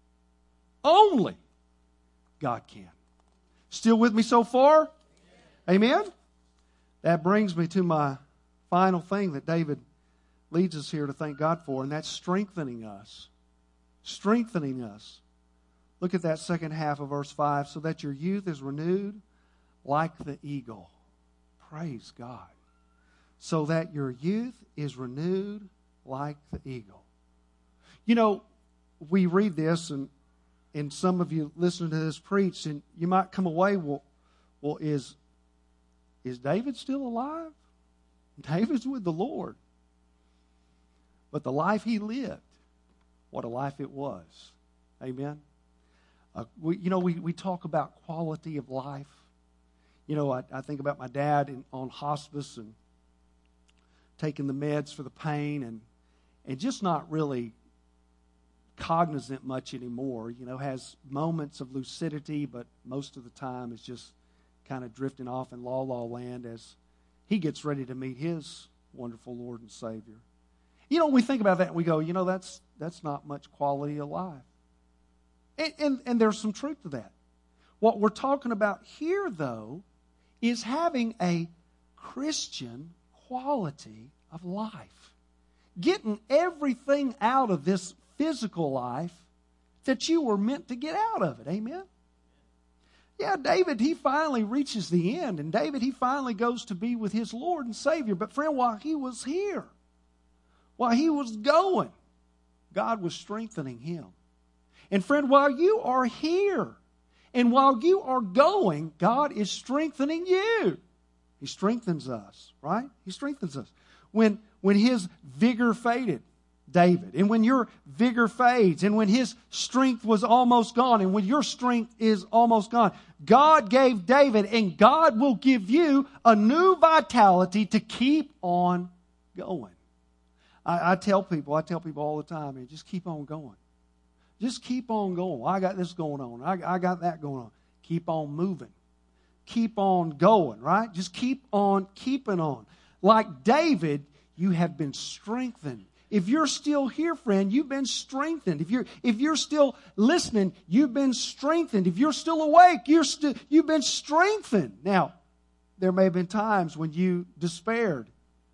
only God can. Still with me so far? Amen? That brings me to my final thing that David leads us here to thank God for, and that's strengthening us. Strengthening us. Look at that second half of verse five. So that your youth is renewed like the eagle. Praise God. So that your youth is renewed like the eagle. You know, we read this, and and some of you listen to this preached, and you might come away, well, well, is, is David still alive? David's with the Lord. But the life he lived, what a life it was. Amen? Uh, we, you know, we, we talk about quality of life. You know, I, I think about my dad in, on hospice and taking the meds for the pain and and just not really cognizant much anymore. You know, has moments of lucidity, but most of the time is just kind of drifting off in la la land as he gets ready to meet his wonderful Lord and Savior. You know, we think about that and we go, you know, that's that's not much quality of life. And, and, and there's some truth to that. What we're talking about here, though, is having a Christian quality of life. Getting everything out of this physical life that you were meant to get out of it. Amen? Yeah, David, he finally reaches the end. And David, he finally goes to be with his Lord and Savior. But friend, while he was here, while he was going, God was strengthening him. And friend, while you are here, and while you are going, God is strengthening you. He strengthens us, right? He strengthens us. When, when his vigor faded, David, and when your vigor fades, and when his strength was almost gone, and when your strength is almost gone, God gave David, and God will give you a new vitality to keep on going. I, I tell people, I tell people all the time, man, just keep on going. Just keep on going. I got this going on. I, I got that going on. Keep on moving. Keep on going, right? Just keep on keeping on. Like David, you have been strengthened. If you're still here, friend, you've been strengthened. If you're if you're still listening, you've been strengthened. If you're still awake, you're still you've been strengthened. Now, there may have been times when you despaired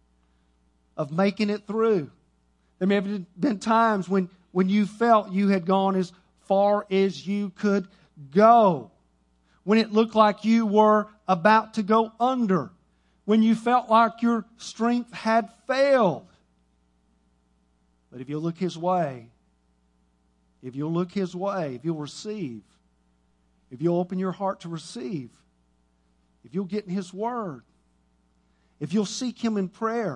of making it through. There may have been times when When you felt you had gone as far as you could go. When it looked like you were about to go under. When you felt like your strength had failed. But if you'll look His way, if you'll look His way, if you'll receive, if you'll open your heart to receive, if you'll get in His Word, if you'll seek Him in prayer,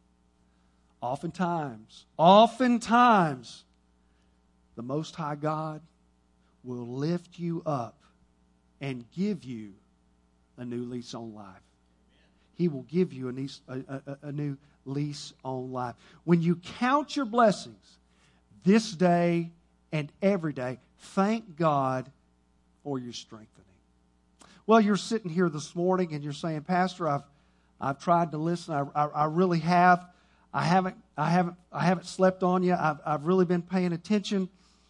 oftentimes, oftentimes, the Most High God will lift you up and give you a new lease on life. He will give you a, niece, a, a, a new lease on life. When you count your blessings this day and every day, thank God for your strengthening. Well, you're sitting here this morning and you're saying, Pastor, I've I've tried to listen. I, I, I really have. I haven't. I haven't. I haven't slept on you. I've I've really been paying attention.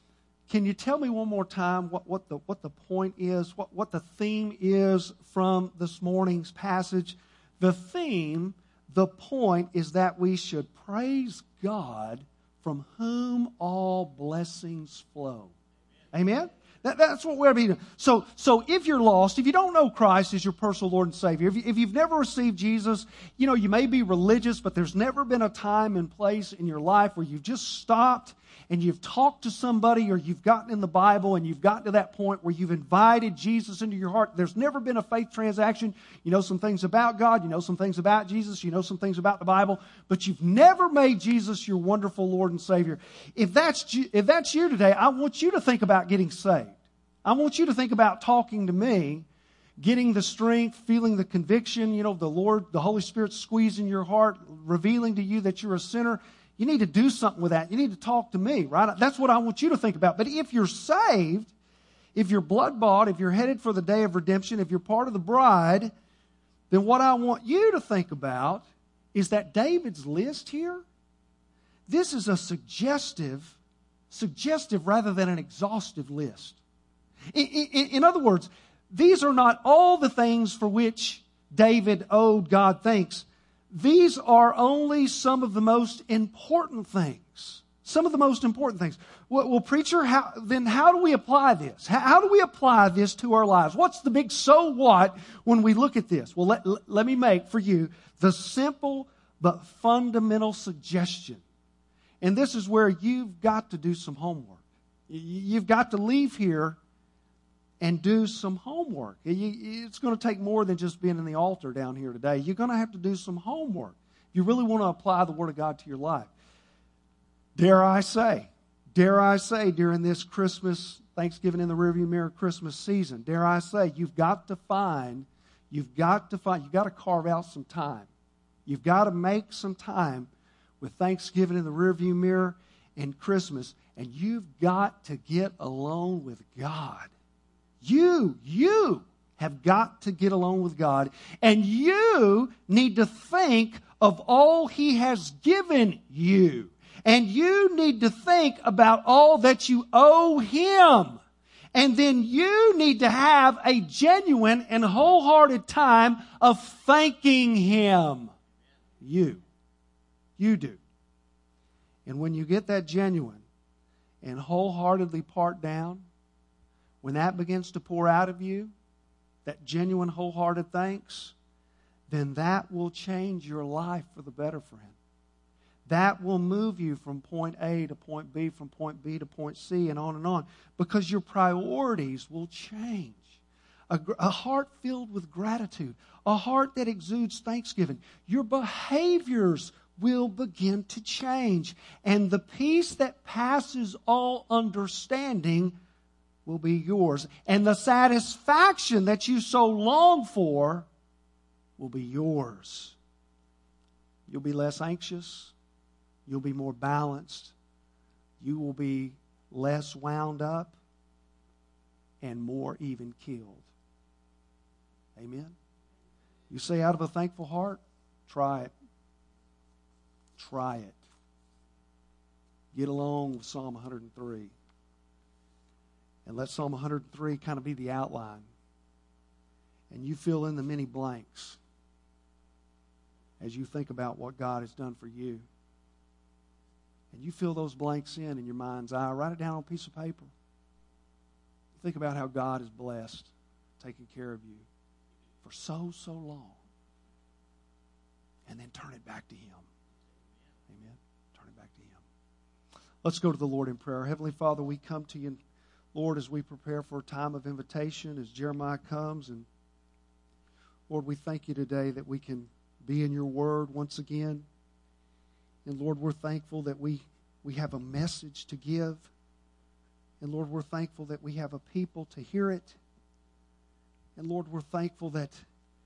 Can you tell me one more time what, what the what the point is? What what the theme is from this morning's passage? The theme, the point is that we should praise God from whom all blessings flow. Amen? That, that's what we're being. So, so if you're lost, if you don't know Christ as your personal Lord and Savior, if, you, if you've never received Jesus, you know, you may be religious, but there's never been a time and place in your life where you've just stopped and you've talked to somebody, or you've gotten in the Bible and you've gotten to that point where you've invited Jesus into your heart. There's never been a faith transaction. You know some things about God. You know some things about Jesus. You know some things about the Bible. But you've never made Jesus your wonderful Lord and Savior. If that's, if that's you today, I want you to think about getting saved. I want you to think about talking to me, getting the strength, feeling the conviction, you know, the Lord, the Holy Spirit squeezing your heart, revealing to you that you're a sinner. You need to do something with that. You need to talk to me, right? That's what I want you to think about. But if you're saved, if you're blood-bought, if you're headed for the day of redemption, if you're part of the bride, then what I want you to think about is that David's list here, this is a suggestive, suggestive rather than an exhaustive list. In, in, in other words, these are not all the things for which David owed God thanks. These are only some of the most important things. Some of the most important things. Well, well preacher, how, then how do we apply this? How, how do we apply this to our lives? What's the big so what when we look at this? Well, let, let me make for you the simple but fundamental suggestion. And this is where you've got to do some homework. You've got to leave here and do some homework. It's going to take more than just being in the altar down here today. You're going to have to do some homework if you really want to apply the Word of God to your life. Dare I say, dare I say during this Christmas, Thanksgiving in the rearview mirror Christmas season, dare I say, you've got to find, you've got to find, you've got to carve out some time. You've got to make some time with Thanksgiving in the rearview mirror and Christmas, and you've got to get alone with God. You, you have got to get along with God, and you need to think of all He has given you. And you need to think about all that you owe Him. And then you need to have a genuine and wholehearted time of thanking Him. You. You do. And when you get that genuine and wholeheartedly part down, when that begins to pour out of you, that genuine, wholehearted thanks, then that will change your life for the better, friend. That will move you from point A to point B, from point B to point C, and on and on, because your priorities will change. A, a heart filled with gratitude, a heart that exudes thanksgiving. Your behaviors will begin to change, and the peace that passes all understanding will be yours. And the satisfaction that you so long for will be yours. You'll be less anxious. You'll be more balanced. You will be less wound up and more even killed. Amen? You say out of a thankful heart? Try it. Try it. Get along with Psalm one hundred three. And let Psalm one hundred three kind of be the outline. And you fill in the many blanks as you think about what God has done for you. And you fill those blanks in in your mind's eye. Write it down on a piece of paper. Think about how God has blessed, taken care of you for so, so long. And then turn it back to Him. Amen. Turn it back to Him. Let's go to the Lord in prayer. Heavenly Father, we come to you, Lord, as we prepare for a time of invitation, as Jeremiah comes. And Lord, we thank you today that we can be in your word once again. And Lord, we're thankful that we, we have a message to give. And Lord, we're thankful that we have a people to hear it. And Lord, we're thankful that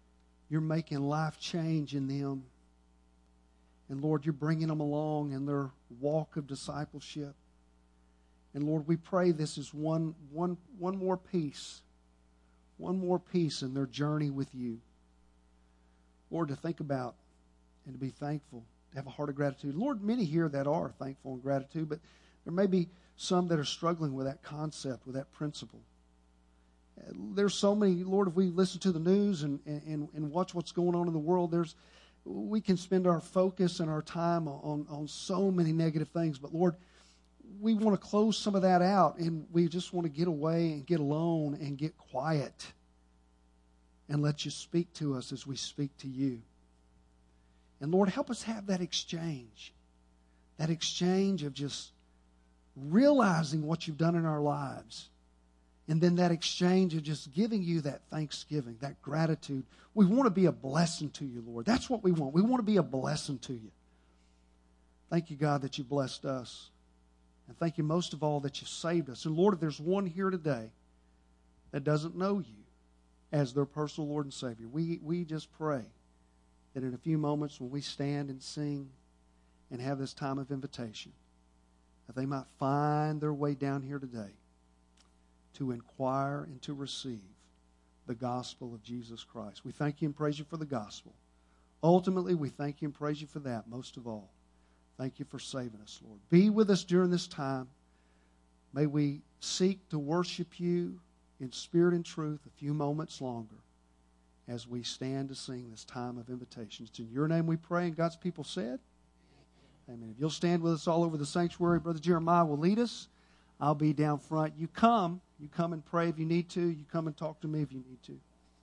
you're making life change in them. And Lord, you're bringing them along in their walk of discipleship. And Lord, we pray this is one, one, one more piece, one more piece in their journey with you. Lord, to think about and to be thankful, to have a heart of gratitude. Lord, many here that are thankful and gratitude, but there may be some that are struggling with that concept, with that principle. There's so many, Lord, if we listen to the news and, and, and watch what's going on in the world, there's we can spend our focus and our time on, on so many negative things. But Lord, we want to close some of that out, and we just want to get away and get alone and get quiet and let you speak to us as we speak to you. And Lord, help us have that exchange, that exchange of just realizing what you've done in our lives. And then that exchange of just giving you that thanksgiving, that gratitude. We want to be a blessing to you, Lord. That's what we want. We want to be a blessing to you. Thank you, God, that you blessed us. And thank you most of all that you saved us. And Lord, if there's one here today that doesn't know you as their personal Lord and Savior, we, we just pray that in a few moments when we stand and sing and have this time of invitation, that they might find their way down here today to inquire and to receive the gospel of Jesus Christ. We thank you and praise you for the gospel. Ultimately, we thank you and praise you for that most of all. Thank you for saving us, Lord. Be with us during this time. May we seek to worship you in spirit and truth a few moments longer as we stand to sing this time of invitation. It's in your name we pray, and God's people said, amen. If you'll stand with us all over the sanctuary, Brother Jeremiah will lead us. I'll be down front. You come. You come and pray if you need to. You come and talk to me if you need to.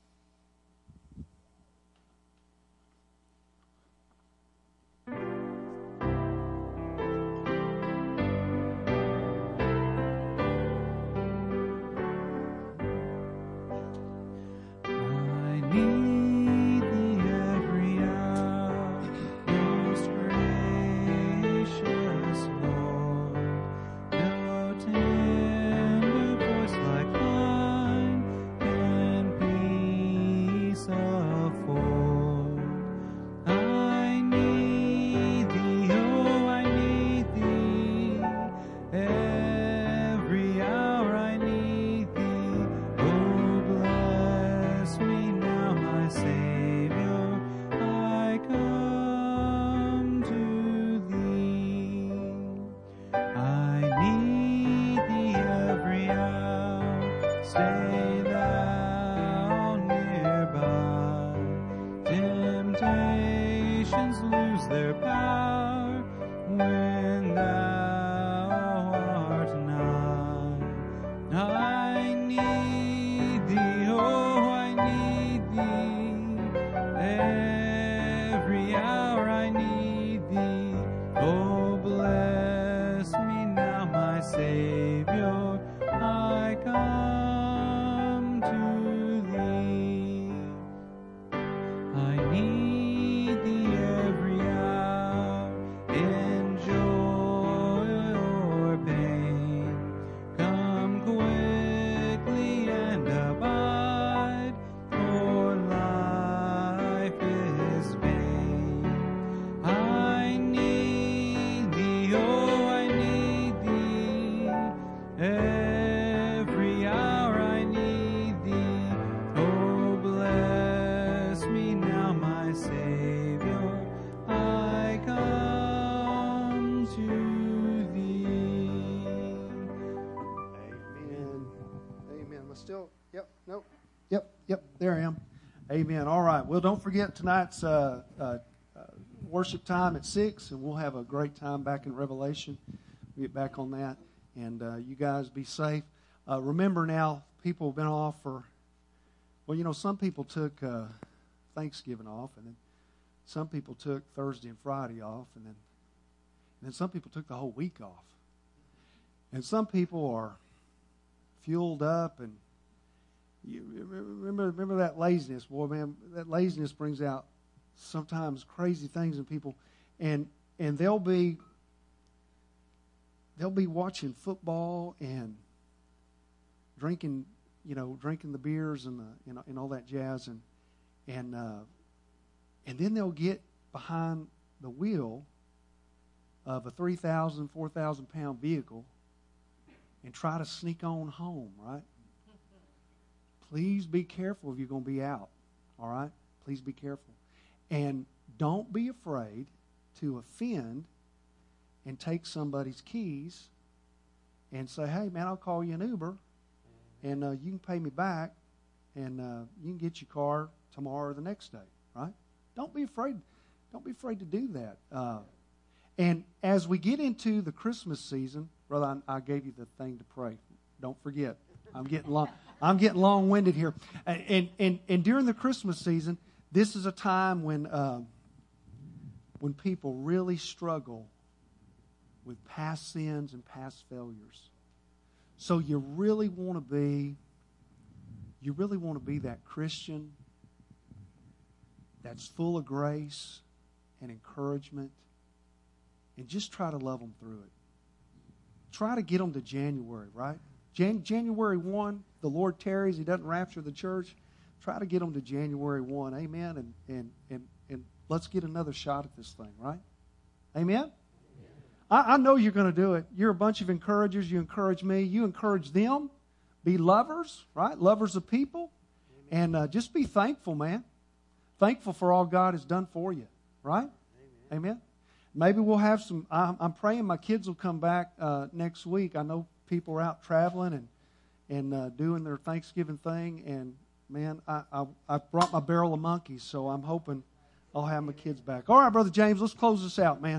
Still, yep, nope, yep, yep, there I am. Amen. All right. Well, don't forget tonight's uh, uh, uh, worship time at six, and we'll have a great time back in Revelation. We'll get back on that, and uh, you guys be safe. Uh, remember now, people have been off for, well, you know, some people took uh, Thanksgiving off, and then some people took Thursday and Friday off, and then, and then some people took the whole week off. And some people are fueled up, and you remember, remember that laziness, boy, man. That laziness brings out sometimes crazy things in people, and and they'll be they'll be watching football and drinking, you know, drinking the beers and the you know and all that jazz, and and uh, And then they'll get behind the wheel of a three thousand, four thousand pound vehicle and try to sneak on home, right? Please be careful if you're going to be out, all right? Please be careful. And don't be afraid to offend and take somebody's keys and say, hey, man, I'll call you an Uber, and uh, you can pay me back, and uh, you can get your car tomorrow or the next day, right? Don't be afraid. Don't be afraid to do that. Uh, and as we get into the Christmas season, brother, I, I gave you the thing to pray. Don't forget. I'm getting long. I'm getting long-winded here. And and and, and during the Christmas season, this is a time when uh, when people really struggle with past sins and past failures. So you really want to be, you really want to be that Christian that's full of grace and encouragement, and just try to love them through it. Try to get them to January, right? Jan- January first, the Lord tarries, He doesn't rapture the church. Try to get them to January first, amen, and, and, and, and let's get another shot at this thing, right? Amen? I, I know you're going to do it. You're a bunch of encouragers. You encourage me. You encourage them. Be lovers, right? Lovers of people. And uh, just be thankful, man. Thankful for all God has done for you, right? Amen. Amen. Maybe we'll have some, I'm, I'm praying my kids will come back uh, next week. I know people are out traveling and, and uh, doing their Thanksgiving thing. And, man, I, I, I brought my barrel of monkeys, so I'm hoping I'll have my kids back. All right, Brother James, let's close this out, man.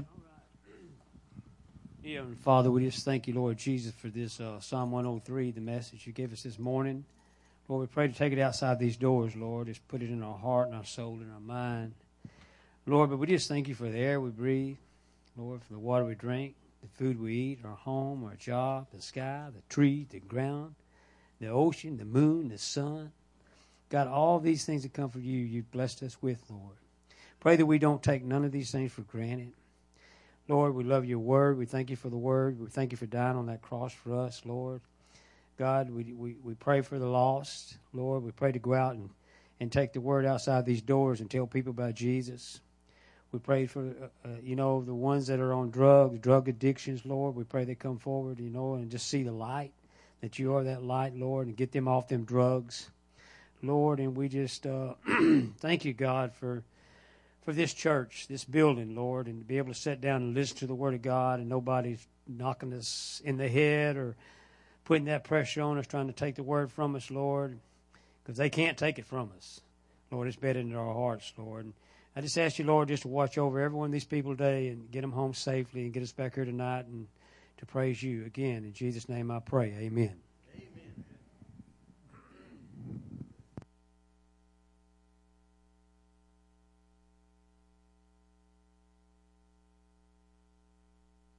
Yeah, Father, we just thank you, Lord Jesus, for this uh, Psalm one oh three, the message you gave us this morning. Lord, we pray to take it outside these doors, Lord. Just put it in our heart and our soul and our mind. Lord, but we just thank you for the air we breathe, Lord, for the water we drink, the food we eat, our home, our job, the sky, the tree, the ground, the ocean, the moon, the sun. God, all these things that come from you, you've blessed us with, Lord. Pray that we don't take none of these things for granted. Lord, we love your word. We thank you for the word. We thank you for dying on that cross for us, Lord. God, we we, we pray for the lost. Lord, we pray to go out and, and take the word outside these doors and tell people about Jesus. We pray for, uh, uh, you know, the ones that are on drugs, drug addictions, Lord. We pray they come forward, you know, and just see the light, that you are that light, Lord, and get them off them drugs, Lord. And we just uh, thank you, God, for for this church, this building, Lord, and to be able to sit down and listen to the Word of God and nobody's knocking us in the head or putting that pressure on us, trying to take the Word from us, Lord, because they can't take it from us. Lord, it's better in our hearts, Lord. And I just ask you, Lord, just to watch over every one of these people today and get them home safely and get us back here tonight and to praise you again. In Jesus' name I pray. Amen.